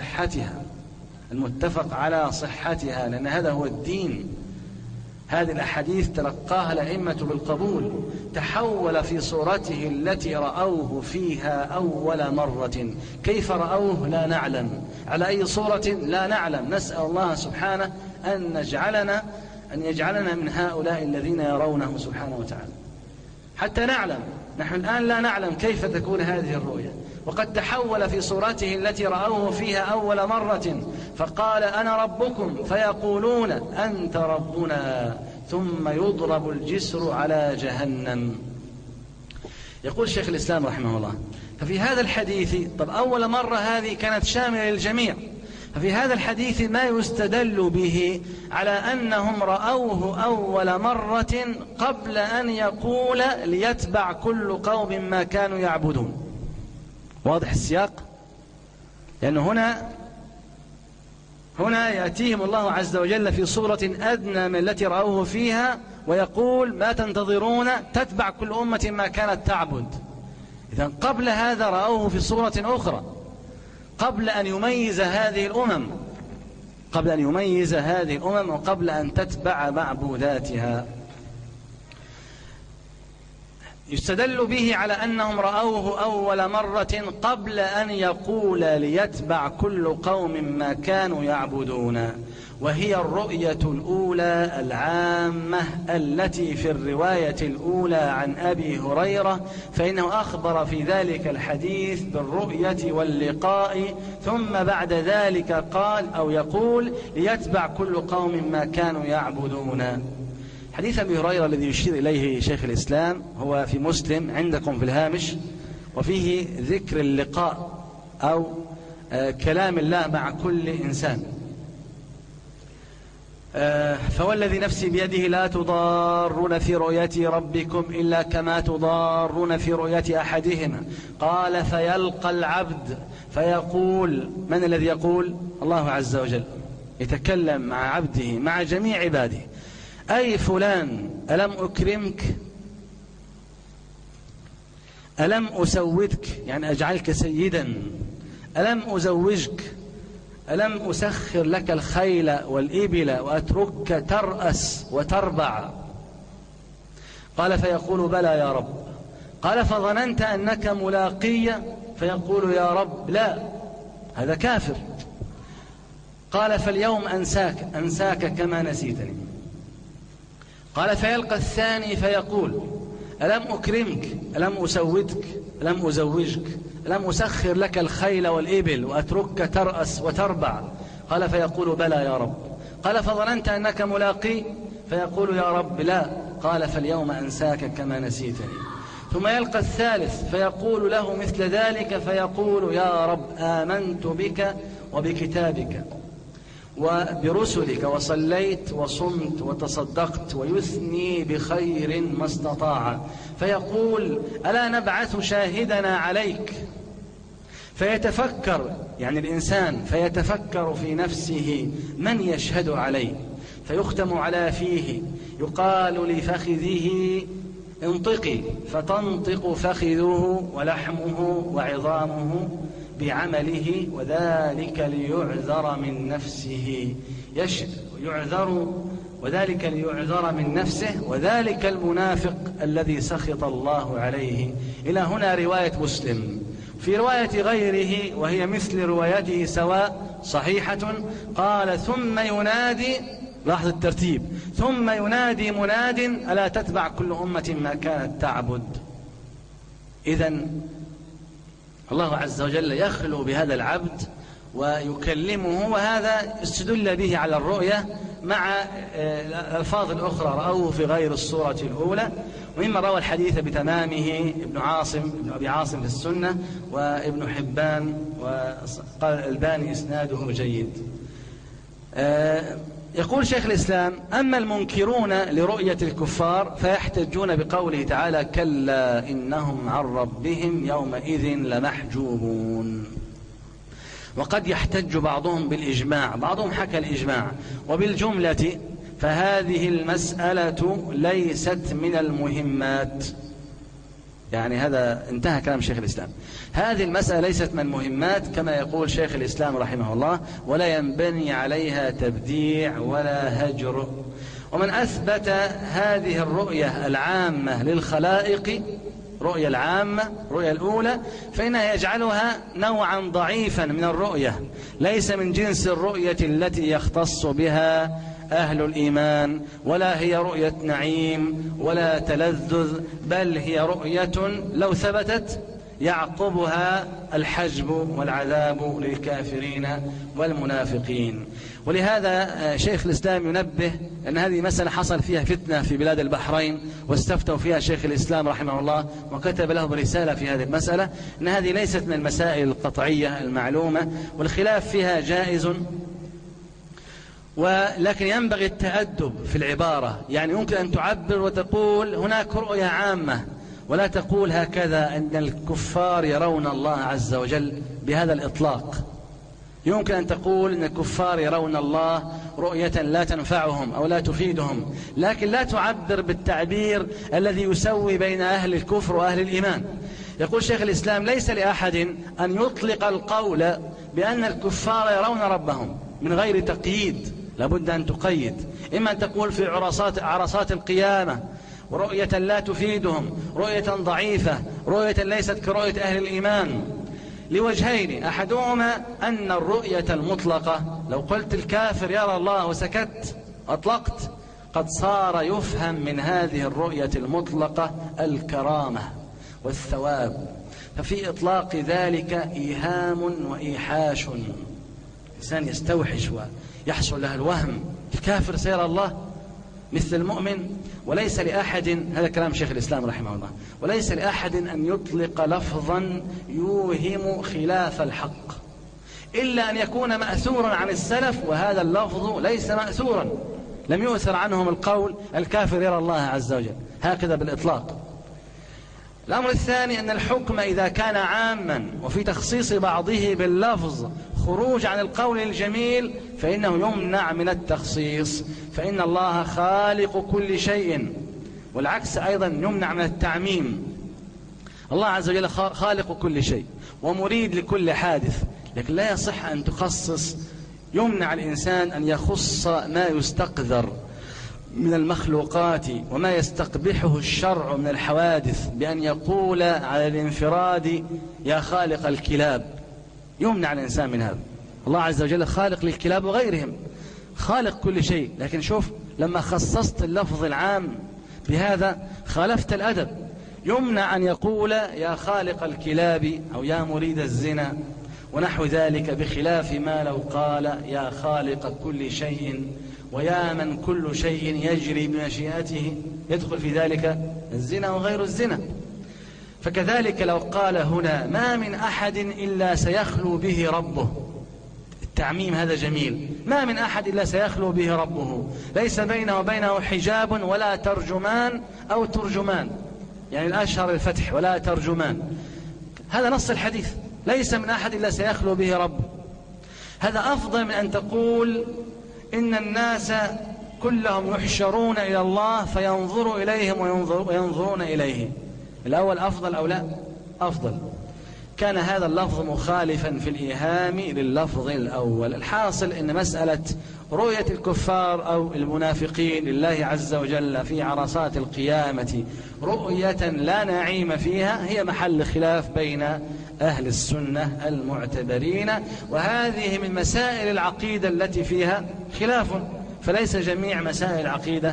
على صحتها، لأن هذا هو الدين. هذه الأحاديث تلقاها الأئمة بالقبول. تحول في صورته التي رأوه فيها أول مرة. كيف رأوه لا نعلم، على أي صورة لا نعلم. نسأل الله سبحانه أن يجعلنا من هؤلاء الذين يرونه سبحانه وتعالى حتى نعلم. نحن الآن لا نعلم كيف تكون هذه الرؤية، وقد تحول في صورته التي رأوه فيها أول مرة، فقال أنا ربكم فيقولون أنت ربنا، ثم يضرب الجسر على جهنم. يقول شيخ الإسلام رحمه الله: ففي هذا الحديث، طب أول مرة هذه كانت شاملة للجميع، ففي هذا الحديث ما يستدل به على أنهم رأوه أول مرة قبل أن يقول ليتبع كل قوم ما كانوا يعبدون. واضح السياق؟ لأن هنا يأتيهم الله عز وجل في صورة أدنى من التي رأوه فيها، ويقول ما تنتظرون؟ تتبع كل أمة ما كانت تعبد. إذن قبل هذا رأوه في صورة أخرى، قبل أن يميز هذه الأمم وقبل أن تتبع معبوداتها. يستدل به على أنهم رأوه أول مرة قبل أن يقول ليتبع كل قوم ما كانوا يعبدون، وهي الرؤية الأولى العامة التي في الرواية الأولى عن أبي هريرة، فإنه أخبر في ذلك الحديث بالرؤية واللقاء، ثم بعد ذلك قال أو يقول ليتبع كل قوم ما كانوا يعبدون. حديث أبي هريرة الذي يشير إليه شيخ الإسلام هو في مسلم عندكم في الهامش، وفيه ذكر اللقاء أو كلام الله مع كل إنسان. فوالذي نفسي بيده لا تضارون في رؤية ربكم إلا كما تضارون في رؤية أحدهما. قال فيلقى العبد فيقول، من الذي يقول؟ الله عز وجل يتكلم مع عبده مع جميع عباده، أي فلان ألم أكرمك؟ ألم أسودك يعني أجعلك سيدا؟ ألم أزوجك؟ ألم أسخر لك الخيل والإبل وأتركك ترأس وتربع؟ قال فيقول بلى يا رب. قال فظننت أنك ملاقي؟ فيقول يا رب لا، هذا كافر. قال فاليوم أنساك كما نسيتني. قال فيلقى الثاني فيقول ألم أكرمك؟ ألم أسودك؟ ألم أزوجك؟ ألم أسخر لك الخيل والإبل وأتركك ترأس وتربع؟ قال فيقول بلى يا رب. قال فظننت أنك ملاقي؟ فيقول يا رب لا. قال فاليوم أنساك كما نسيتني. ثم يلقى الثالث فيقول له مثل ذلك، فيقول يا رب آمنت بك وبكتابك وبرسلك وصليت وصمت وتصدقت، ويثني بخير ما استطاع. فيقول ألا نبعث شاهدنا عليك؟ فيتفكر يعني الإنسان فيتفكر في نفسه من يشهد عليه، فيختم على فيه، يقال لفخذه انطقي، فتنطق فخذه ولحمه وعظامه بعمله، وذلك ليعذر من نفسه وذلك ليعذر من نفسه، وذلك المنافق الذي سخط الله عليه. إلى هنا رواية مسلم. في رواية غيره وهي مثل روايته سواء صحيحة، قال ثم ينادي، لاحظ الترتيب، ثم ينادي مناد ألا تتبع كل أمة ما كانت تعبد. إذن الله عز وجل يخلو بهذا العبد ويكلمه، وهذا استدل به على الرؤية مع الألفاظ الأخرى رأوه في غير الصورة الأولى. ومما روى الحديث بتمامه ابن أبي عاصم في السنة وابن حبان، وقال الألباني إسناده جيد. يقول شيخ الإسلام أما المنكرون لرؤية الكفار فيحتجون بقوله تعالى كلا إنهم عن ربهم يومئذ لمحجوبون. وقد يحتج بعضهم بالإجماع، بعضهم حكى الإجماع، وبالجملة فهذه المسألة ليست من المهمات. يعني هذا انتهى كلام شيخ الإسلام، هذه المسألة ليست من المهمات كما يقول شيخ الإسلام رحمه الله، ولا ينبني عليها تبديع ولا هجر. ومن أثبت هذه الرؤية العامة للخلائق، رؤية العامة رؤية الأولى، فإنها يجعلها نوعا ضعيفا من الرؤية، ليس من جنس الرؤية التي يختص بها أهل الإيمان، ولا هي رؤية نعيم ولا تلذذ، بل هي رؤية لو ثبتت يعقبها الحجب والعذاب للكافرين والمنافقين. ولهذا شيخ الإسلام ينبه أن هذه مسألة حصل فيها فتنة في بلاد البحرين، واستفتوا فيها شيخ الإسلام رحمه الله وكتب له برسالة في هذه المسألة، أن هذه ليست من المسائل القطعية المعلومة، والخلاف فيها جائز، ولكن ينبغي التأدب في العبارة. يعني يمكن أن تعبر وتقول هناك رؤية عامة، ولا تقول هكذا أن الكفار يرون الله عز وجل بهذا الإطلاق. يمكن أن تقول أن الكفار يرون الله رؤية لا تنفعهم أو لا تفيدهم، لكن لا تعبر بالتعبير الذي يسوي بين أهل الكفر وأهل الإيمان. يقول شيخ الإسلام ليس لأحد أن يطلق القول بأن الكفار يرون ربهم من غير تقييد، لابد أن تقيد. إما أن تقول في عرصات القيامة، رؤية لا تفيدهم، رؤية ضعيفة، رؤية ليست كرؤية أهل الإيمان، لوجهين: أحدهما أن الرؤية المطلقة لو قلت الكافر يرى الله وسكت أطلقت، قد صار يفهم من هذه الرؤية المطلقة الكرامة والثواب، ففي إطلاق ذلك إيهام وإيحاش، الإنسان يستوحش ويحصل له الوهم الكافر سيرى الله مثل المؤمن. وليس لأحد، هذا كلام شيخ الإسلام رحمه الله، وليس لأحد أن يطلق لفظا يوهم خلاف الحق إلا أن يكون مأثورا عن السلف، وهذا اللفظ ليس مأثورا، لم يؤثر عنهم القول الكافر يرى الله عز وجل هكذا بالإطلاق. الأمر الثاني أن الحكم إذا كان عاما وفي تخصيص بعضه باللفظ خروج عن القول الجميل فإنه يمنع من التخصيص، فإن الله خالق كل شيء، والعكس أيضا يمنع من التعميم. الله عز وجل خالق كل شيء ومريد لكل حادث، لكن لا يصح أن تخصص، يمنع الإنسان أن يخص ما يستقذر من المخلوقات وما يستقبحه الشرع من الحوادث بأن يقول على الانفراد يا خالق الكلاب، يمنع الإنسان من هذا. الله عز وجل خالق للكلاب وغيرهم، خالق كل شيء، لكن شوف لما خصصت اللفظ العام بهذا خالفت الأدب. يمنع أن يقول يا خالق الكلاب أو يا مريد الزنا ونحو ذلك، بخلاف ما لو قال يا خالق كل شيء ويا من كل شيء يجري بمشيئته، يدخل في ذلك الزنا وغير الزنا. فكذلك لو قال هنا ما من أحد إلا سيخلو به ربه، التعميم هذا جميل، ما من أحد إلا سيخلو به ربه، ليس بينه وبينه حجاب ولا ترجمان أو ترجمان، يعني الأشهر الفتح ولا ترجمان، هذا نص الحديث، ليس من أحد إلا سيخلو به ربه. هذا أفضل من أن تقول إن الناس كلهم يحشرون إلى الله فينظر إليهم وينظرون إليه. الأول أفضل أو لا؟ أفضل. كان هذا اللفظ مخالفا في الإيهام لللفظ الأول. الحاصل إن مسألة رؤية الكفار أو المنافقين لله عز وجل في عرصات القيامة رؤية لا نعيم فيها هي محل خلاف بين أهل السنة المعتبرين، وهذه من مسائل العقيدة التي فيها خلاف، فليس جميع مسائل العقيدة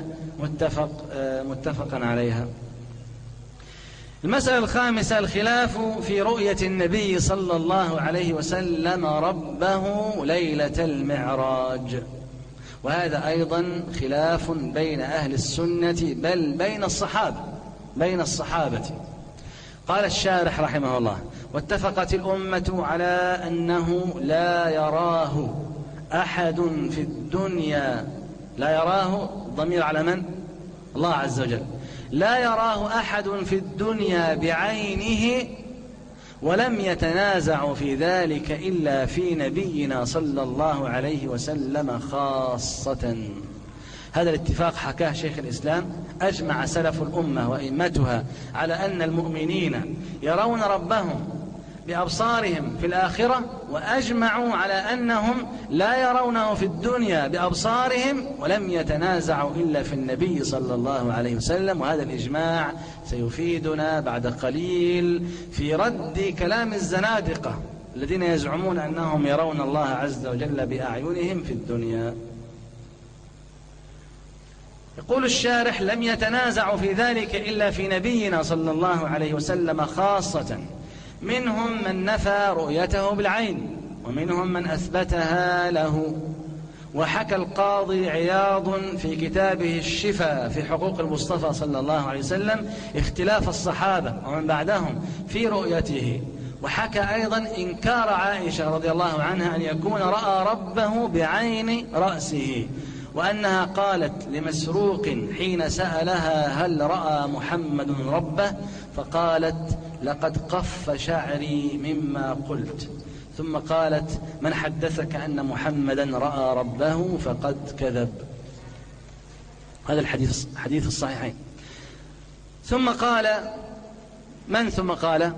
متفقا عليها. المسألة الخامسة الخلاف في رؤية النبي صلى الله عليه وسلم ربه ليلة المعراج، وهذا أيضا خلاف بين أهل السنة بل بين الصحابة. قال الشارح رحمه الله: واتفقت الأمة على أنه لا يراه أحد في الدنيا، لا يراه ضمير على من؟ الله عز وجل، لا يراه أحد في الدنيا بعينه، ولم يتنازع في ذلك إلا في نبينا صلى الله عليه وسلم خاصة. هذا الاتفاق حكاه شيخ الإسلام، أجمع سلف الأمة وإمتها على أن المؤمنين يرون ربهم بأبصارهم في الآخرة، وأجمعوا على أنهم لا يرونه في الدنيا بأبصارهم، ولم يتنازعوا إلا في النبي صلى الله عليه وسلم. وهذا الإجماع سيفيدنا بعد قليل في رد كلام الزنادقة الذين يزعمون أنهم يرون الله عز وجل بأعينهم في الدنيا. يقول الشارح: لم يتنازعوا في ذلك إلا في نبينا صلى الله عليه وسلم خاصة، منهم من نفى رؤيته بالعين ومنهم من أثبتها له. وحكى القاضي عياض في كتابه الشفاء في حقوق المصطفى صلى الله عليه وسلم اختلاف الصحابة ومن بعدهم في رؤيته، وحكى أيضا إنكار عائشة رضي الله عنها أن يكون رأى ربه بعين رأسه، وأنها قالت لمسروق حين سألها هل رأى محمد ربه فقالت لقد قف شعري مما قلت، ثم قالت من حدثك أن محمدا رأى ربه فقد كذب. هذا الحديث حديث الصحيحين. ثم قال ثم قال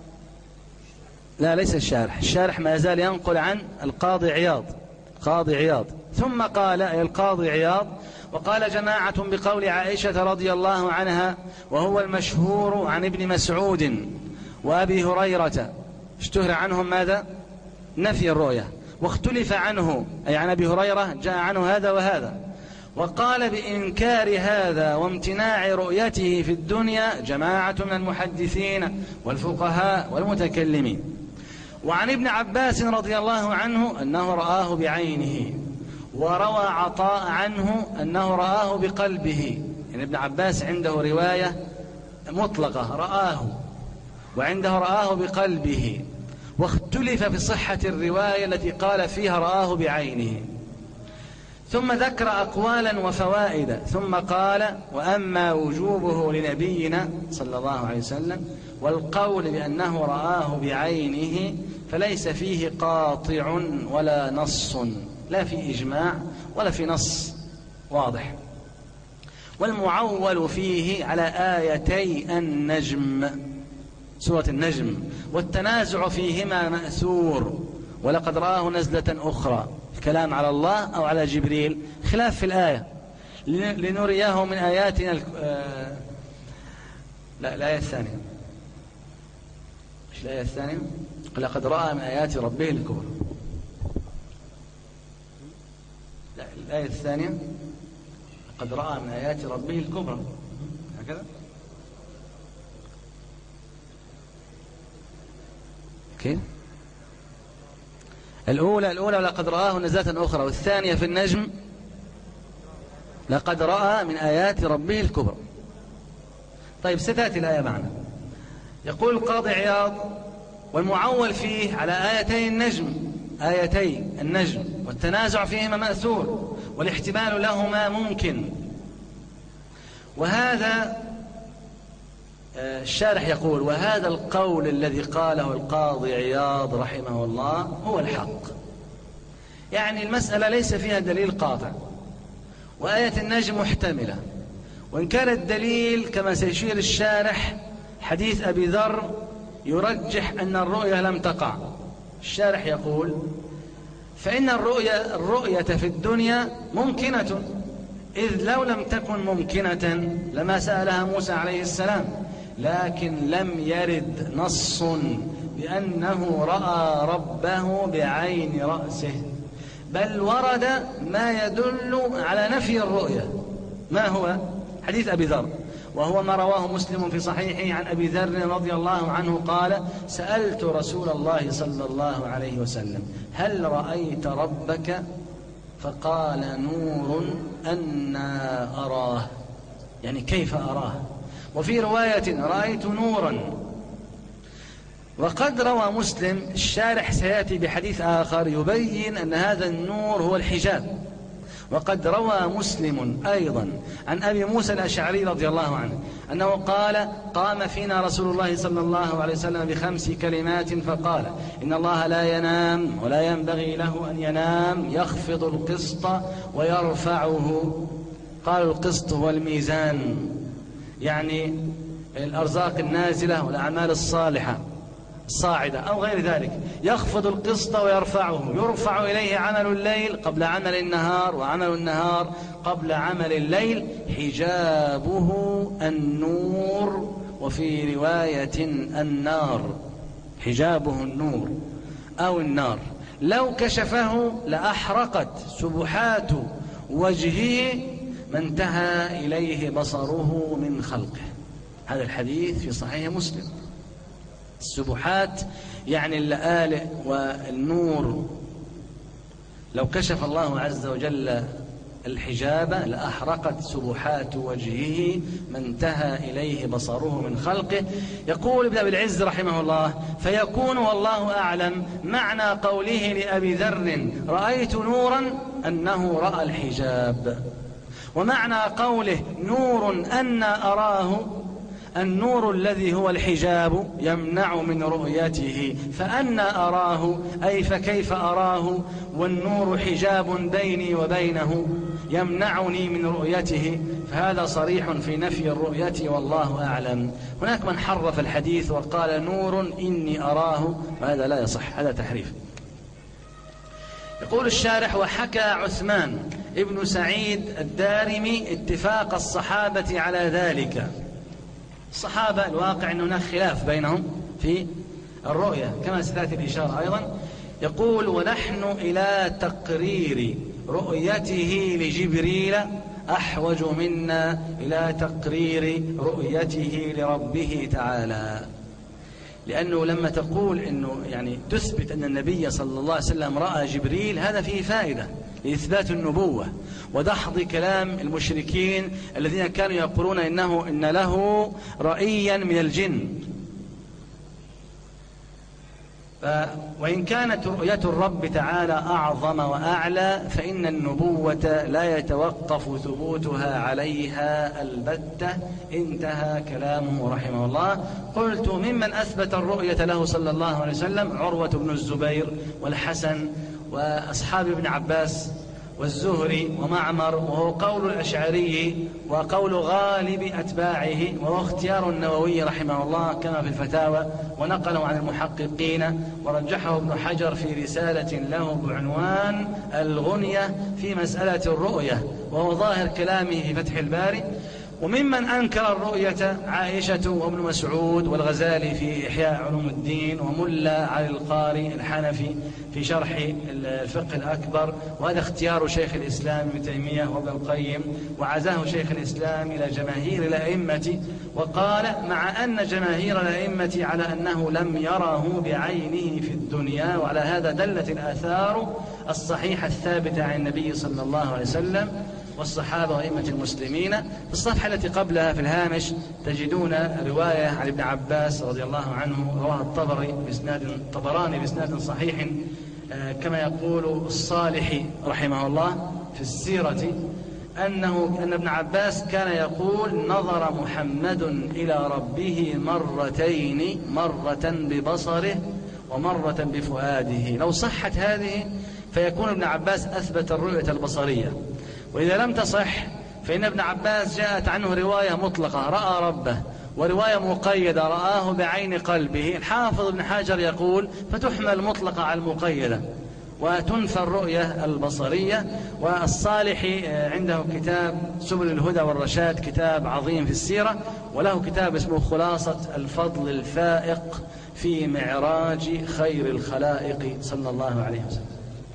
لا ليس الشارح ما يزال ينقل عن القاضي عياض. ثم قال أي القاضي عياض: وقال جماعة بقول عائشة رضي الله عنها، وهو المشهور عن ابن مسعود وأبي هريرة، اشتهر عنهم ماذا؟ نفي الرؤية. واختلف عنه أي عن أبي هريرة جاء عنه هذا وهذا. وقال بإنكار هذا وامتناع رؤيته في الدنيا جماعة من المحدثين والفقهاء والمتكلمين. وعن ابن عباس رضي الله عنه أنه رآه بعينه، وروى عطاء عنه أنه رآه بقلبه. يعني ابن عباس عنده رواية مطلقة رآه، وعنده رآه بقلبه، واختلف في صحة الرواية التي قال فيها رآه بعينه. ثم ذكر أقوالا وفوائد، ثم قال: وأما وجوبه لنبينا صلى الله عليه وسلم والقول بأنه رآه بعينه فليس فيه قاطع ولا نص، لا في إجماع ولا في نص واضح. والمعول فيه على آيتي النجم، سورة النجم، والتنازع فيهما مأثور. ولقد رآه نزلة أخرى، الكلام على الله أو على جبريل، خلاف في الآية. لنريه من آياتنا لا، الآية الثانية، إيش الآية الثانية؟ لقد رأى من آيات ربه الكبرى. لا، الآية الثانية قد رأى من آيات ربه الكبرى، هكذا. كيف؟ الأولى لقد رآه نزلة أخرى، والثانية في النجم لقد رأى من آيات ربه الكبرى. طيب، ستأتي الآية معنا. يقول القاضي عياض: والمعول فيه على آيتي النجم والتنازع فيهما مأثور، والاحتمال لهما ممكن. وهذا الشارح يقول: وهذا القول الذي قاله القاضي عياض رحمه الله هو الحق. يعني المسألة ليس فيها دليل قاطع، وآية النجم محتملة، وإن كان الدليل كما سيشير الشارح حديث أبي ذر يرجح أن الرؤية لم تقع. الشارح يقول: فإن الرؤية في الدنيا ممكنة، إذ لو لم تكن ممكنة لما سألها موسى عليه السلام، لكن لم يرد نص بأنه رأى ربه بعين رأسه، بل ورد ما يدل على نفي الرؤية. ما هو؟ حديث أبي ذر، وهو ما رواه مسلم في صحيحه عن أبي ذر رضي الله عنه قال: سألت رسول الله صلى الله عليه وسلم: هل رأيت ربك؟ فقال: نور أنا أراه، يعني كيف أراه. وفي رواية: رأيت نورا. وقد روى مسلم، الشارح سيأتي بحديث آخر يبين أن هذا النور هو الحجاب. وقد روى مسلم أيضا عن أبي موسى الأشعري رضي الله عنه أنه قال: قام فينا رسول الله صلى الله عليه وسلم ب5 كلمات فقال: إن الله لا ينام ولا ينبغي له أن ينام، يخفض القسط ويرفعه. قالوا: القسط هو الميزان، يعني الأرزاق النازلة والأعمال الصالحة الصاعدة أو غير ذلك. يخفض القسط ويرفعه، يرفع إليه عمل الليل قبل عمل النهار، وعمل النهار قبل عمل الليل. حجابه النور، وفي رواية النار، حجابه النور أو النار، لو كشفه لأحرقت سبحات وجهه ما انتهى إليه بصره من خلقه. هذا الحديث في صحيح مسلم. السبحات يعني اللآلئ والنور، لو كشف الله عز وجل الحجاب لأحرقت سبحات وجهه ما انتهى إليه بصره من خلقه. يقول ابن أبي العز رحمه الله: فيكون والله أعلم معنى قوله لأبي ذر: رأيت نورا أنه رأى الحجاب، ومعنى قوله نور أنا أراه النور الذي هو الحجاب يمنع من رؤيته، فأنا أراه أي فكيف أراه، والنور حجاب بيني وبينه يمنعني من رؤيته، فهذا صريح في نفي الرؤية والله أعلم. هناك من حرف الحديث وقال: نور إني أراه، وهذا لا يصح، هذا تحريف. يقول الشارح: وحكى عثمان ابن سعيد الدارمي اتفاق الصحابة على ذلك. الصحابة الواقع أن هناك خلاف بينهم في الرؤية كما ستأتي الإشارة أيضا. يقول: ونحن إلى تقرير رؤيته لجبريل أحوج منا إلى تقرير رؤيته لربه تعالى. لأنه لما تقول أنه يعني تثبت أن النبي صلى الله عليه وسلم رأى جبريل، هذا فيه فائدة لإثبات النبوة ودحض كلام المشركين الذين كانوا يقولون إن له رأيا من الجن. وإن كانت رؤية الرب تعالى أعظم وأعلى، فإن النبوة لا يتوقف ثبوتها عليها البتة. انتهى كلامه رحمه الله. قلت: ممن أثبت الرؤية له صلى الله عليه وسلم عروة بن الزبير والحسن وأصحاب ابن عباس والزهري ومعمر، وهو قول الأشعري وقول غالب أتباعه، وهو اختيار النووي رحمه الله كما في الفتاوى، ونقله عن المحققين، ورجحه ابن حجر في رسالة له بعنوان الغنية في مسألة الرؤية، وهو ظاهر كلامه في فتح الباري. وممن أنكر الرؤية عائشة وابن مسعود والغزالي في إحياء علوم الدين، وملا علي القاري الحنفي في شرح الفقه الأكبر، وهذا اختيار شيخ الإسلام ابن تيمية وابن القيم، وعزاه شيخ الإسلام إلى جماهير الأئمة، وقال: مع أن جماهير الأئمة على أنه لم يره بعينه في الدنيا. وعلى هذا دلت الآثار الصحيحة الثابتة عن النبي صلى الله عليه وسلم والصحابة وأئمة المسلمين. في الصفحة التي قبلها في الهامش تجدون رواية عن ابن عباس رضي الله عنه، رواها الطبراني بإسناد صحيح، كما يقول الصالحي رحمه الله في السيرة، أن ابن عباس كان يقول: نظر محمد إلى ربه مرتين، مرة ببصره ومرة بفؤاده. لو صحت هذه فيكون ابن عباس أثبت الرؤية البصرية. وإذا لم تصح فإن ابن عباس جاءت عنه رواية مطلقة رأى ربه، ورواية مقيدة رآه بعين قلبه. الحافظ ابن حجر يقول: فتحمل مطلقة على المقيدة وتنفى الرؤية البصرية. والصالحي عنده كتاب سبل الهدى والرشاد، كتاب عظيم في السيرة، وله كتاب اسمه خلاصة الفضل الفائق في معراج خير الخلائق صلى الله عليه وسلم.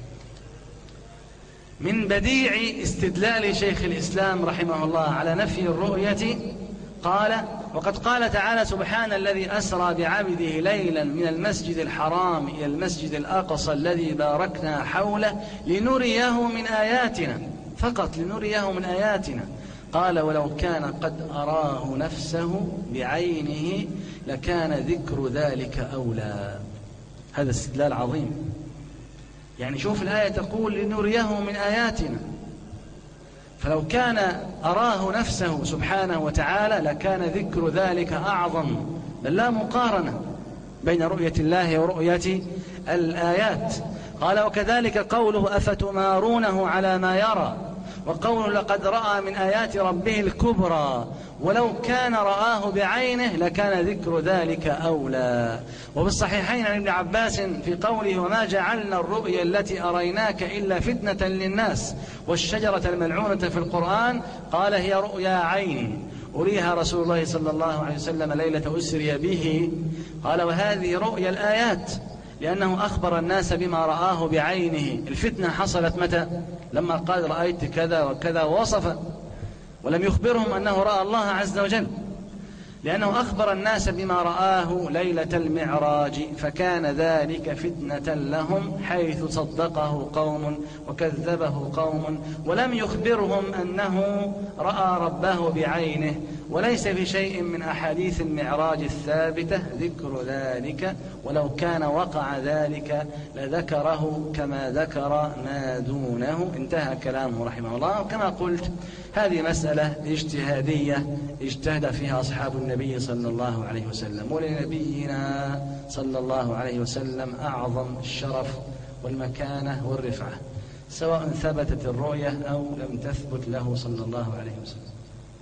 من بديع استدلال شيخ الإسلام رحمه الله على نفي الرؤية قال: وقد قال تعالى: سبحان الذي أسرى بعبده ليلا من المسجد الحرام إلى المسجد الأقصى الذي باركنا حوله لنريه من آياتنا، فقط لنريه من آياتنا. قال: ولو كان قد أراه نفسه بعينه لكان ذكر ذلك أولى. هذا استدلال عظيم. يعني شوف الآية تقول: لنريه من آياتنا، فلو كان أراه نفسه سبحانه وتعالى لكان ذكر ذلك أعظم، بل لا مقارنة بين رؤية الله ورؤية الآيات. قال: وكذلك قوله: أفتمارونه على ما يرى، وقوله: لقد رأى من آيات ربه الكبرى، ولو كان رآه بعينه لكان ذكر ذلك أولى. وفي الصحيحين عن ابن عباس في قوله: وما جعلنا الرؤيا التي أريناك إلا فتنة للناس والشجرة الملعونة في القرآن، قال: هي رؤيا عين أريها رسول الله صلى الله عليه وسلم ليلة أسري به. قال: وهذه رؤيا الآيات، لأنه أخبر الناس بما رآه بعينه. الفتنة حصلت متى؟ لما قال: رأيت كذا وكذا ووصف، ولم يخبرهم أنه رأى الله عز وجل، لأنه أخبر الناس بما رآه ليلة المعراج، فكان ذلك فتنة لهم، حيث صدقه قوم وكذبه قوم، ولم يخبرهم أنه رأى ربه بعينه. وليس في شيء من أحاديث المعراج الثابتة ذكر ذلك، ولو كان وقع ذلك لذكره كما ذكر ما دونه. انتهى كلامه رحمه الله. وكما قلت هذه مسألة اجتهادية اجتهد فيها أصحاب النبي صلى الله عليه وسلم، ولنبينا صلى الله عليه وسلم أعظم الشرف والمكانة والرفعة، سواء ثبتت الرؤية أو لم تثبت له صلى الله عليه وسلم.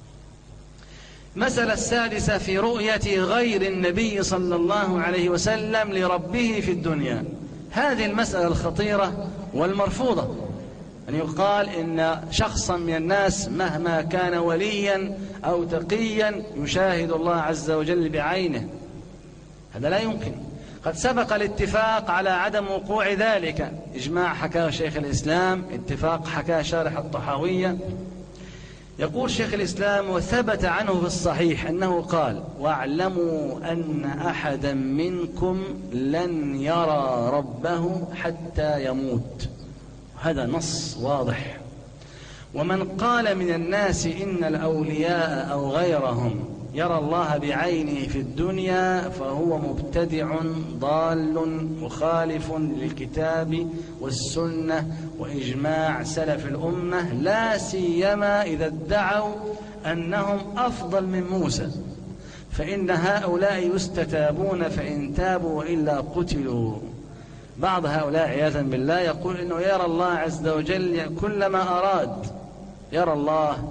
مسألة السادسة في رؤية غير النبي صلى الله عليه وسلم لربه في الدنيا. هذه المسألة الخطيرة والمرفوضة، أن يقال إن شخصا من الناس مهما كان وليا أو تقيا يشاهد الله عز وجل بعينه، هذا لا يمكن. قد سبق الاتفاق على عدم وقوع ذلك، إجماع حكاه شيخ الإسلام، اتفاق حكاه شارح الطحاوية. يقول شيخ الإسلام: وثبت عنه في الصحيح أنه قال: واعلموا أن أحدا منكم لن يرى ربه حتى يموت. هذا نص واضح. ومن قال من الناس إن الأولياء أو غيرهم يرى الله بعينه في الدنيا فهو مبتدع ضال مخالف للكتاب والسنة وإجماع سلف الأمة، لا سيما إذا ادعوا أنهم أفضل من موسى، فإن هؤلاء يستتابون فإن تابوا وإلا قتلوا. بعض هؤلاء عياذا بالله يقول إنه يرى الله عز وجل كلما أراد، يرى الله.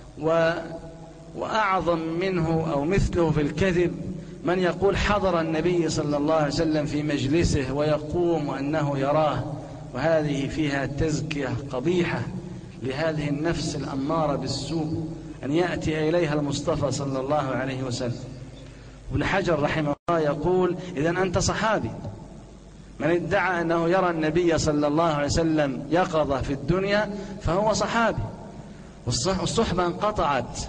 وأعظم منه أو مثله في الكذب من يقول حضر النبي صلى الله عليه وسلم في مجلسه ويقوم أنه يراه، وهذه فيها تزكية قبيحة لهذه النفس الأمارة بالسوء أن يأتي إليها المصطفى صلى الله عليه وسلم. ابن حجر رحمه الله يقول: إذن أنت صحابي. من ادعى أنه يرى النبي صلى الله عليه وسلم يقظة في الدنيا فهو صحابي. والصحبة انقطعت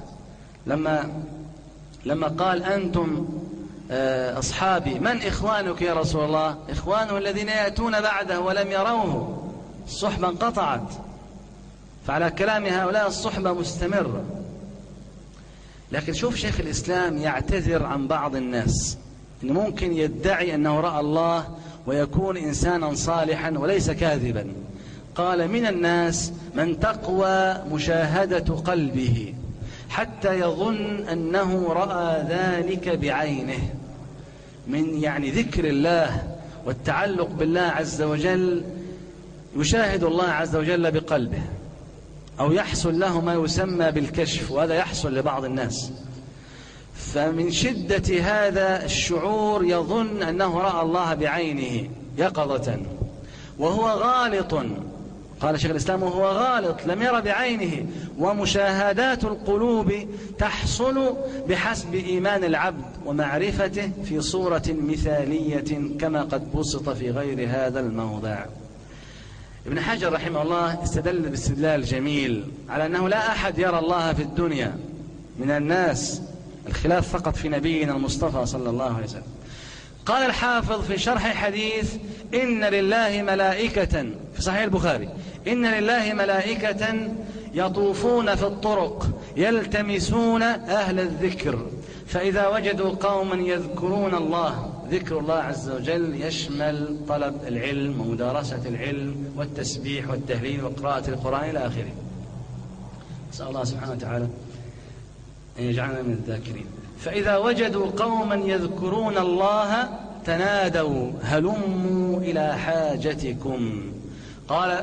لما قال: أنتم أصحابي. من إخوانك يا رسول الله؟ إخوانه الذين يأتون بعده ولم يروه. الصحبة انقطعت، فعلى كلام هؤلاء الصحبة مستمرة. لكن شوف شيخ الإسلام يعتذر عن بعض الناس إنه ممكن يدعي أنه رأى الله ويكون إنسانا صالحا وليس كاذبا. قال: من الناس من تقوى مشاهدة قلبه حتى يظن أنه رأى ذلك بعينه، من يعني ذكر الله والتعلق بالله عز وجل، يشاهد الله عز وجل بقلبه، أو يحصل له ما يسمى بالكشف، وهذا يحصل لبعض الناس. فمن شدة هذا الشعور يظن أنه رأى الله بعينه يقظة وهو غالط. قال شيخ الإسلام: وهو غالط لم ير بعينه. ومشاهدات القلوب تحصل بحسب إيمان العبد ومعرفته في صورة مثالية كما قد بسط في غير هذا الموضع. ابن حجر رحمه الله استدل باستدلال جميل على أنه لا أحد يرى الله في الدنيا من الناس، الخلاف فقط في نبينا المصطفى صلى الله عليه وسلم. قال الحافظ في شرح حديث: إن لله ملائكة، في صحيح البخاري: إن لله ملائكة يطوفون في الطرق يلتمسون أهل الذكر، فإذا وجدوا قوما يذكرون الله، ذكر الله عز وجل يشمل طلب العلم ومدارسة العلم والتسبيح والتهليل وقراءة القرآن إلى آخره. نسأل الله سبحانه وتعالى أن يجعلنا من الذاكرين. فإذا وجدوا قوما يذكرون الله تنادوا هلموا إلى حاجتكم. قال: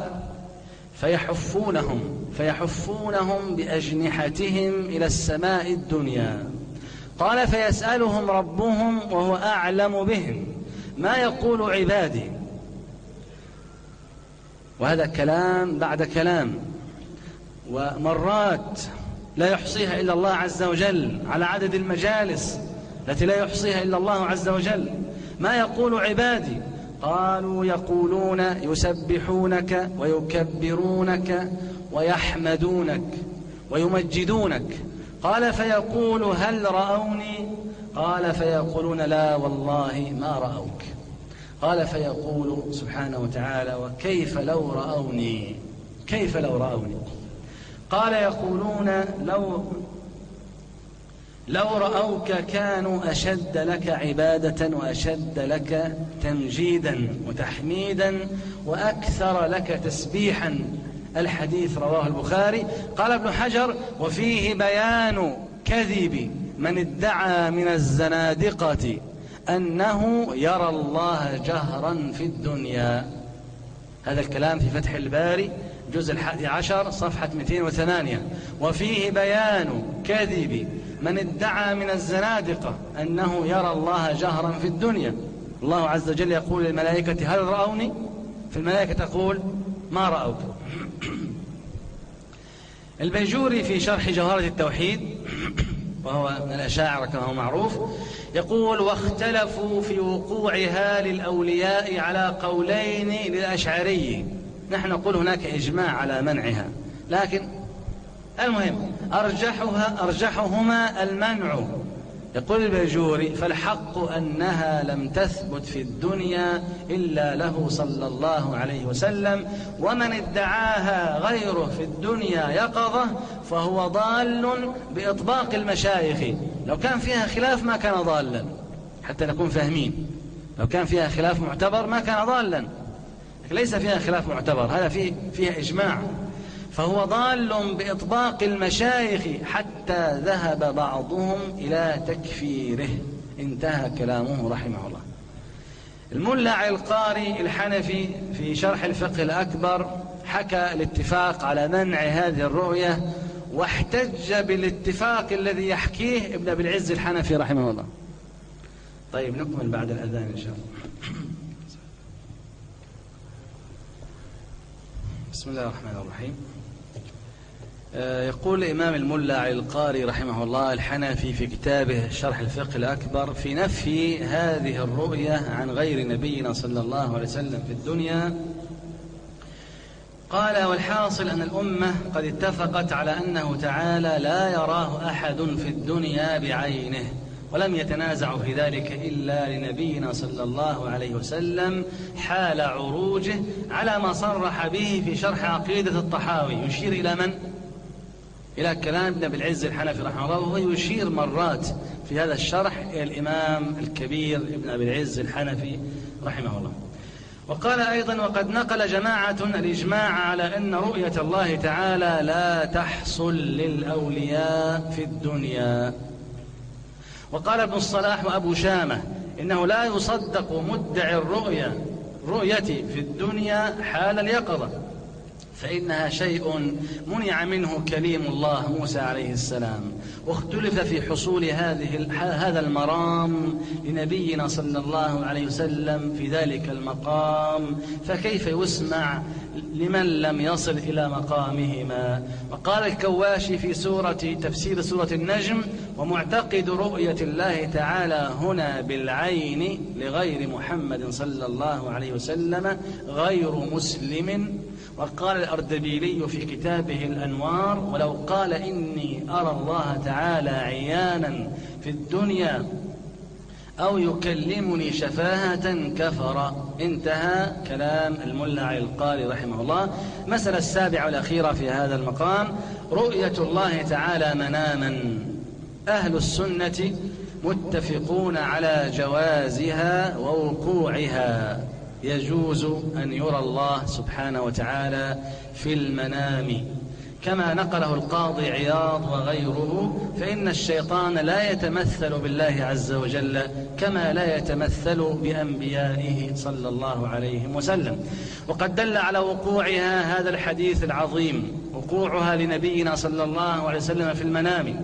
فيحفونهم بأجنحتهم إلى السماء الدنيا. قال: فيسألهم ربهم وهو أعلم بهم ما يقول عبادي. وهذا كلام بعد كلام ومرات لا يحصيها إلا الله عز وجل، على عدد المجالس التي لا يحصيها إلا الله عز وجل. ما يقول عبادي؟ قالوا: يقولون يسبحونك ويكبرونك ويحمدونك ويمجدونك. قال: فيقول: هل رأوني؟ قال: فيقولون: لا والله ما رأوك. قال: فيقول سبحانه وتعالى: وكيف لو رأوني؟ كيف لو رأوني؟ قال: يقولون لو رأوك كانوا أشد لك عبادة وأشد لك تمجيدا وتحميدا وأكثر لك تسبيحا. الحديث رواه البخاري. قال ابن حجر: وفيه بيان كذب من ادعى من الزنادقة أنه يرى الله جهرا في الدنيا. هذا الكلام في فتح الباري جزء 11 صفحة 208. وفيه بيان كذب من ادعى من الزنادقة أنه يرى الله جهرا في الدنيا. الله عز وجل يقول للملائكة: هل رأوني؟ في الملائكة تقول: ما رأوك. البيجوري في شرح جوهرة التوحيد وهو من الأشاعرة كما هو معروف يقول: واختلفوا في وقوعها للأولياء على قولين للأشعري. نحن نقول هناك إجماع على منعها، لكن المهم أرجحهما المنع. يقول البيجوري: فالحق أنها لم تثبت في الدنيا إلا له صلى الله عليه وسلم، ومن ادعاها غيره في الدنيا يقظة فهو ضال بإطباق المشايخ. لو كان فيها خلاف ما كان ضالا، حتى نكون فاهمين. لو كان فيها خلاف معتبر ما كان ضالا، ليس فيها خلاف معتبر، هذا فيها إجماع. فهو ضال بإطباق المشايخ حتى ذهب بعضهم إلى تكفيره. انتهى كلامه رحمه الله. الملا علي القاري الحنفي في شرح الفقه الأكبر حكى الاتفاق على منع هذه الرؤية، واحتج بالاتفاق الذي يحكيه ابن أبي العز الحنفي رحمه الله. طيب نكمل بعد الأذان إن شاء الله. بسم الله الرحمن الرحيم. يقول الإمام الملا علي القاري رحمه الله الحنفي في كتابه شرح الفقه الأكبر في نفي هذه الرؤية عن غير نبينا صلى الله عليه وسلم في الدنيا، قال: والحاصل أن الأمة قد اتفقت على أنه تعالى لا يراه أحد في الدنيا بعينه، ولم يتنازع في ذلك إلا لنبينا صلى الله عليه وسلم حال عروجه، على ما صرح به في شرح عقيدة الطحاوي. يشير إلى من؟ إلى كلام ابن أبي العز الحنفي رحمه الله، وهو يشير مرات في هذا الشرح إلى الإمام الكبير ابن أبي العز الحنفي رحمه الله. وقال أيضا: وقد نقل جماعة الإجماع على أن رؤية الله تعالى لا تحصل للأولياء في الدنيا. وقال ابن الصلاح وأبو شامة: إنه لا يصدق مدعي الرؤية في الدنيا حال اليقظة، فإنها شيء منع منه كليم الله موسى عليه السلام، واختلف في حصول هذا المرام لنبينا صلى الله عليه وسلم في ذلك المقام، فكيف يسمع لمن لم يصل إلى مقامهما. وقال الكواشي في تفسير سورة النجم: ومعتقد رؤية الله تعالى هنا بالعين لغير محمد صلى الله عليه وسلم غير مسلم. وقال الأردبيلي في كتابه الأنوار: ولو قال إني أرى الله تعالى عيانا في الدنيا أو يكلمني شفاهة كفر. انتهى كلام الملا علي القاري رحمه الله. مسألة السابعة والأخيرة في هذا المقام: رؤية الله تعالى مناما. أهل السنة متفقون على جوازها ووقوعها. يجوز أن يرى الله سبحانه وتعالى في المنام، كما نقله القاضي عياض وغيره، فإن الشيطان لا يتمثل بالله عز وجل كما لا يتمثل بأنبيائه صلى الله عليه وسلم. وقد دل على وقوعها هذا الحديث العظيم، وقوعها لنبينا صلى الله عليه وسلم في المنام،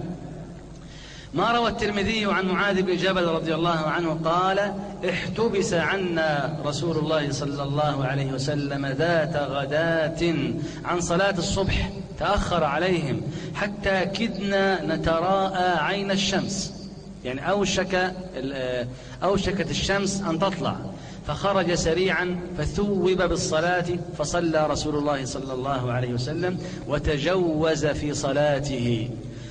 ما روى الترمذي عن معاذ بن جبل رضي الله عنه قال: احتبس عنا رسول الله صلى الله عليه وسلم ذات غداة عن صلاة الصبح، تأخر عليهم حتى كدنا نتراءى عين الشمس، يعني أوشكت الشمس أن تطلع، فخرج سريعا فثوب بالصلاة، فصلى رسول الله صلى الله عليه وسلم وتجوز في صلاته.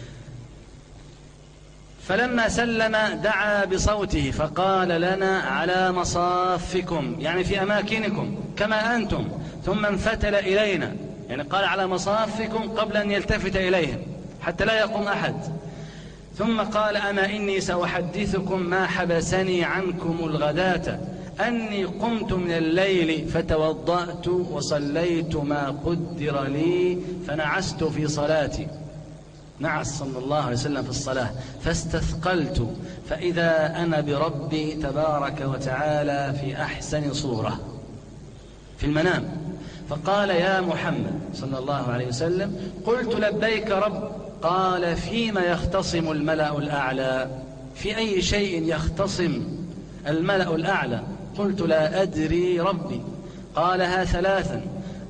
فلما سلم دعا بصوته فقال لنا: على مصافكم، يعني في أماكنكم كما أنتم، ثم انفتل إلينا، يعني قال على مصافكم قبل أن يلتفت إليهم حتى لا يقوم أحد، ثم قال: أما إني سأحدثكم ما حبسني عنكم الغداة، أني قمت من الليل فتوضأت وصليت ما قدر لي، فنعست في صلاتي، نعس صلى الله عليه وسلم في الصلاة، فاستثقلت فإذا أنا بربي تبارك وتعالى في أحسن صورة في المنام، فقال: يا محمد صلى الله عليه وسلم. قلت: لبيك رب. قال: فيما يختصم الملأ الأعلى؟ في أي شيء يختصم الملأ الأعلى؟ قلت: لا أدري ربي. قالها ثلاثا: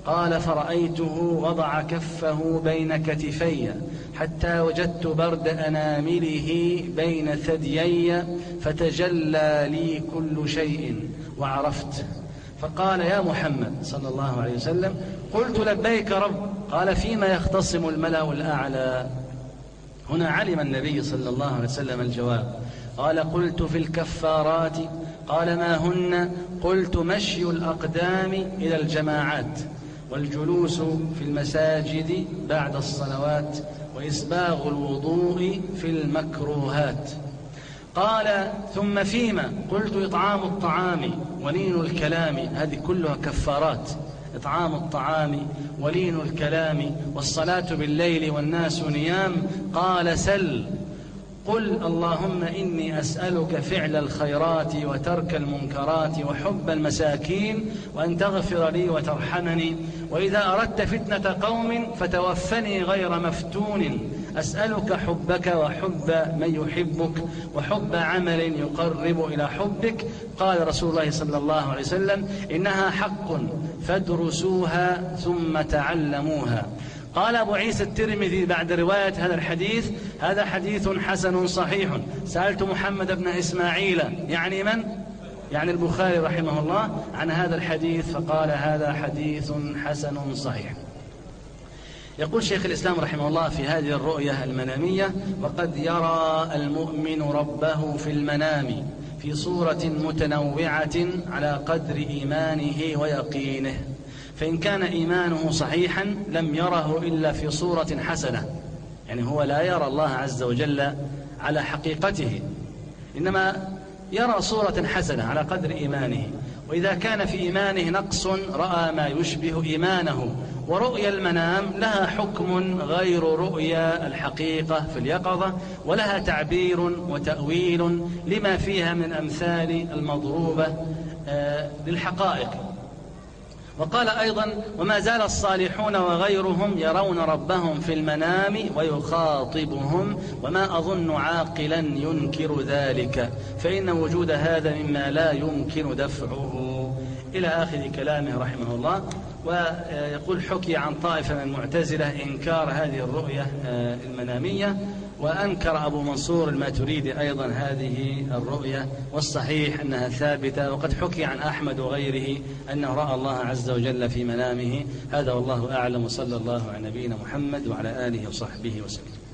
قال فرأيته وضع كفه بين كتفي حتى وجدت برد أنامله بين ثديي فتجلى لي كل شيء وعرفت. فقال يا محمد صلى الله عليه وسلم قلت لبيك رب. قال فيما يختصم الملأ الأعلى. هنا علم النبي صلى الله عليه وسلم الجواب. قال قلت في الكفارات. قال ما هن؟ قلت مشي الأقدام إلى الجماعات والجلوس في المساجد بعد الصلوات وإسباغ الوضوء في المكروهات. قال ثم فيما؟ قلت إطعام الطعام ولين الكلام. هذه كلها كفارات، إطعام الطعام ولين الكلام والصلاة بالليل والناس نيام. قال سل. قل اللهم إني أسألك فعل الخيرات وترك المنكرات وحب المساكين وأن تغفر لي وترحمني، وإذا أردت فتنة قوم فتوفني غير مفتون. أسألك حبك وحب من يحبك وحب عمل يقرب إلى حبك. قال رسول الله صلى الله عليه وسلم إنها حق فادرسوها ثم تعلموها. قال أبو عيسى الترمذي بعد رواية هذا الحديث هذا حديث حسن صحيح. سألت محمد بن إسماعيل يعني من؟ يعني البخاري رحمه الله عن هذا الحديث فقال هذا حديث حسن صحيح. يقول شيخ الإسلام رحمه الله في هذه الرؤية المنامية وقد يرى المؤمن ربه في المنام في صورة متنوعة على قدر إيمانه ويقينه، فإن كان إيمانه صحيحا لم يره إلا في صورة حسنة، يعني هو لا يرى الله عز وجل على حقيقته إنما يرى صورة حسنة على قدر إيمانه. وإذا كان في إيمانه نقص رأى ما يشبه إيمانه. ورؤيا المنام لها حكم غير رؤيا الحقيقة في اليقظة، ولها تعبير وتأويل لما فيها من أمثال المضروبة للحقائق. وقال أيضا وما زال الصالحون وغيرهم يرون ربهم في المنام ويخاطبهم وما أظن عاقلا ينكر ذلك فإن وجود هذا مما لا يمكن دفعه إلى آخر كلامه رحمه الله. ويقول حكي عن طائفة من المعتزلة إنكار هذه الرؤية المنامية، وأنكر أبو منصور الماتريدي أيضا هذه الرؤية، والصحيح أنها ثابتة. وقد حكي عن أحمد وغيره أنه رأى الله عز وجل في منامه. هذا والله أعلم، وصلى الله على نبينا محمد وعلى آله وصحبه وسلم.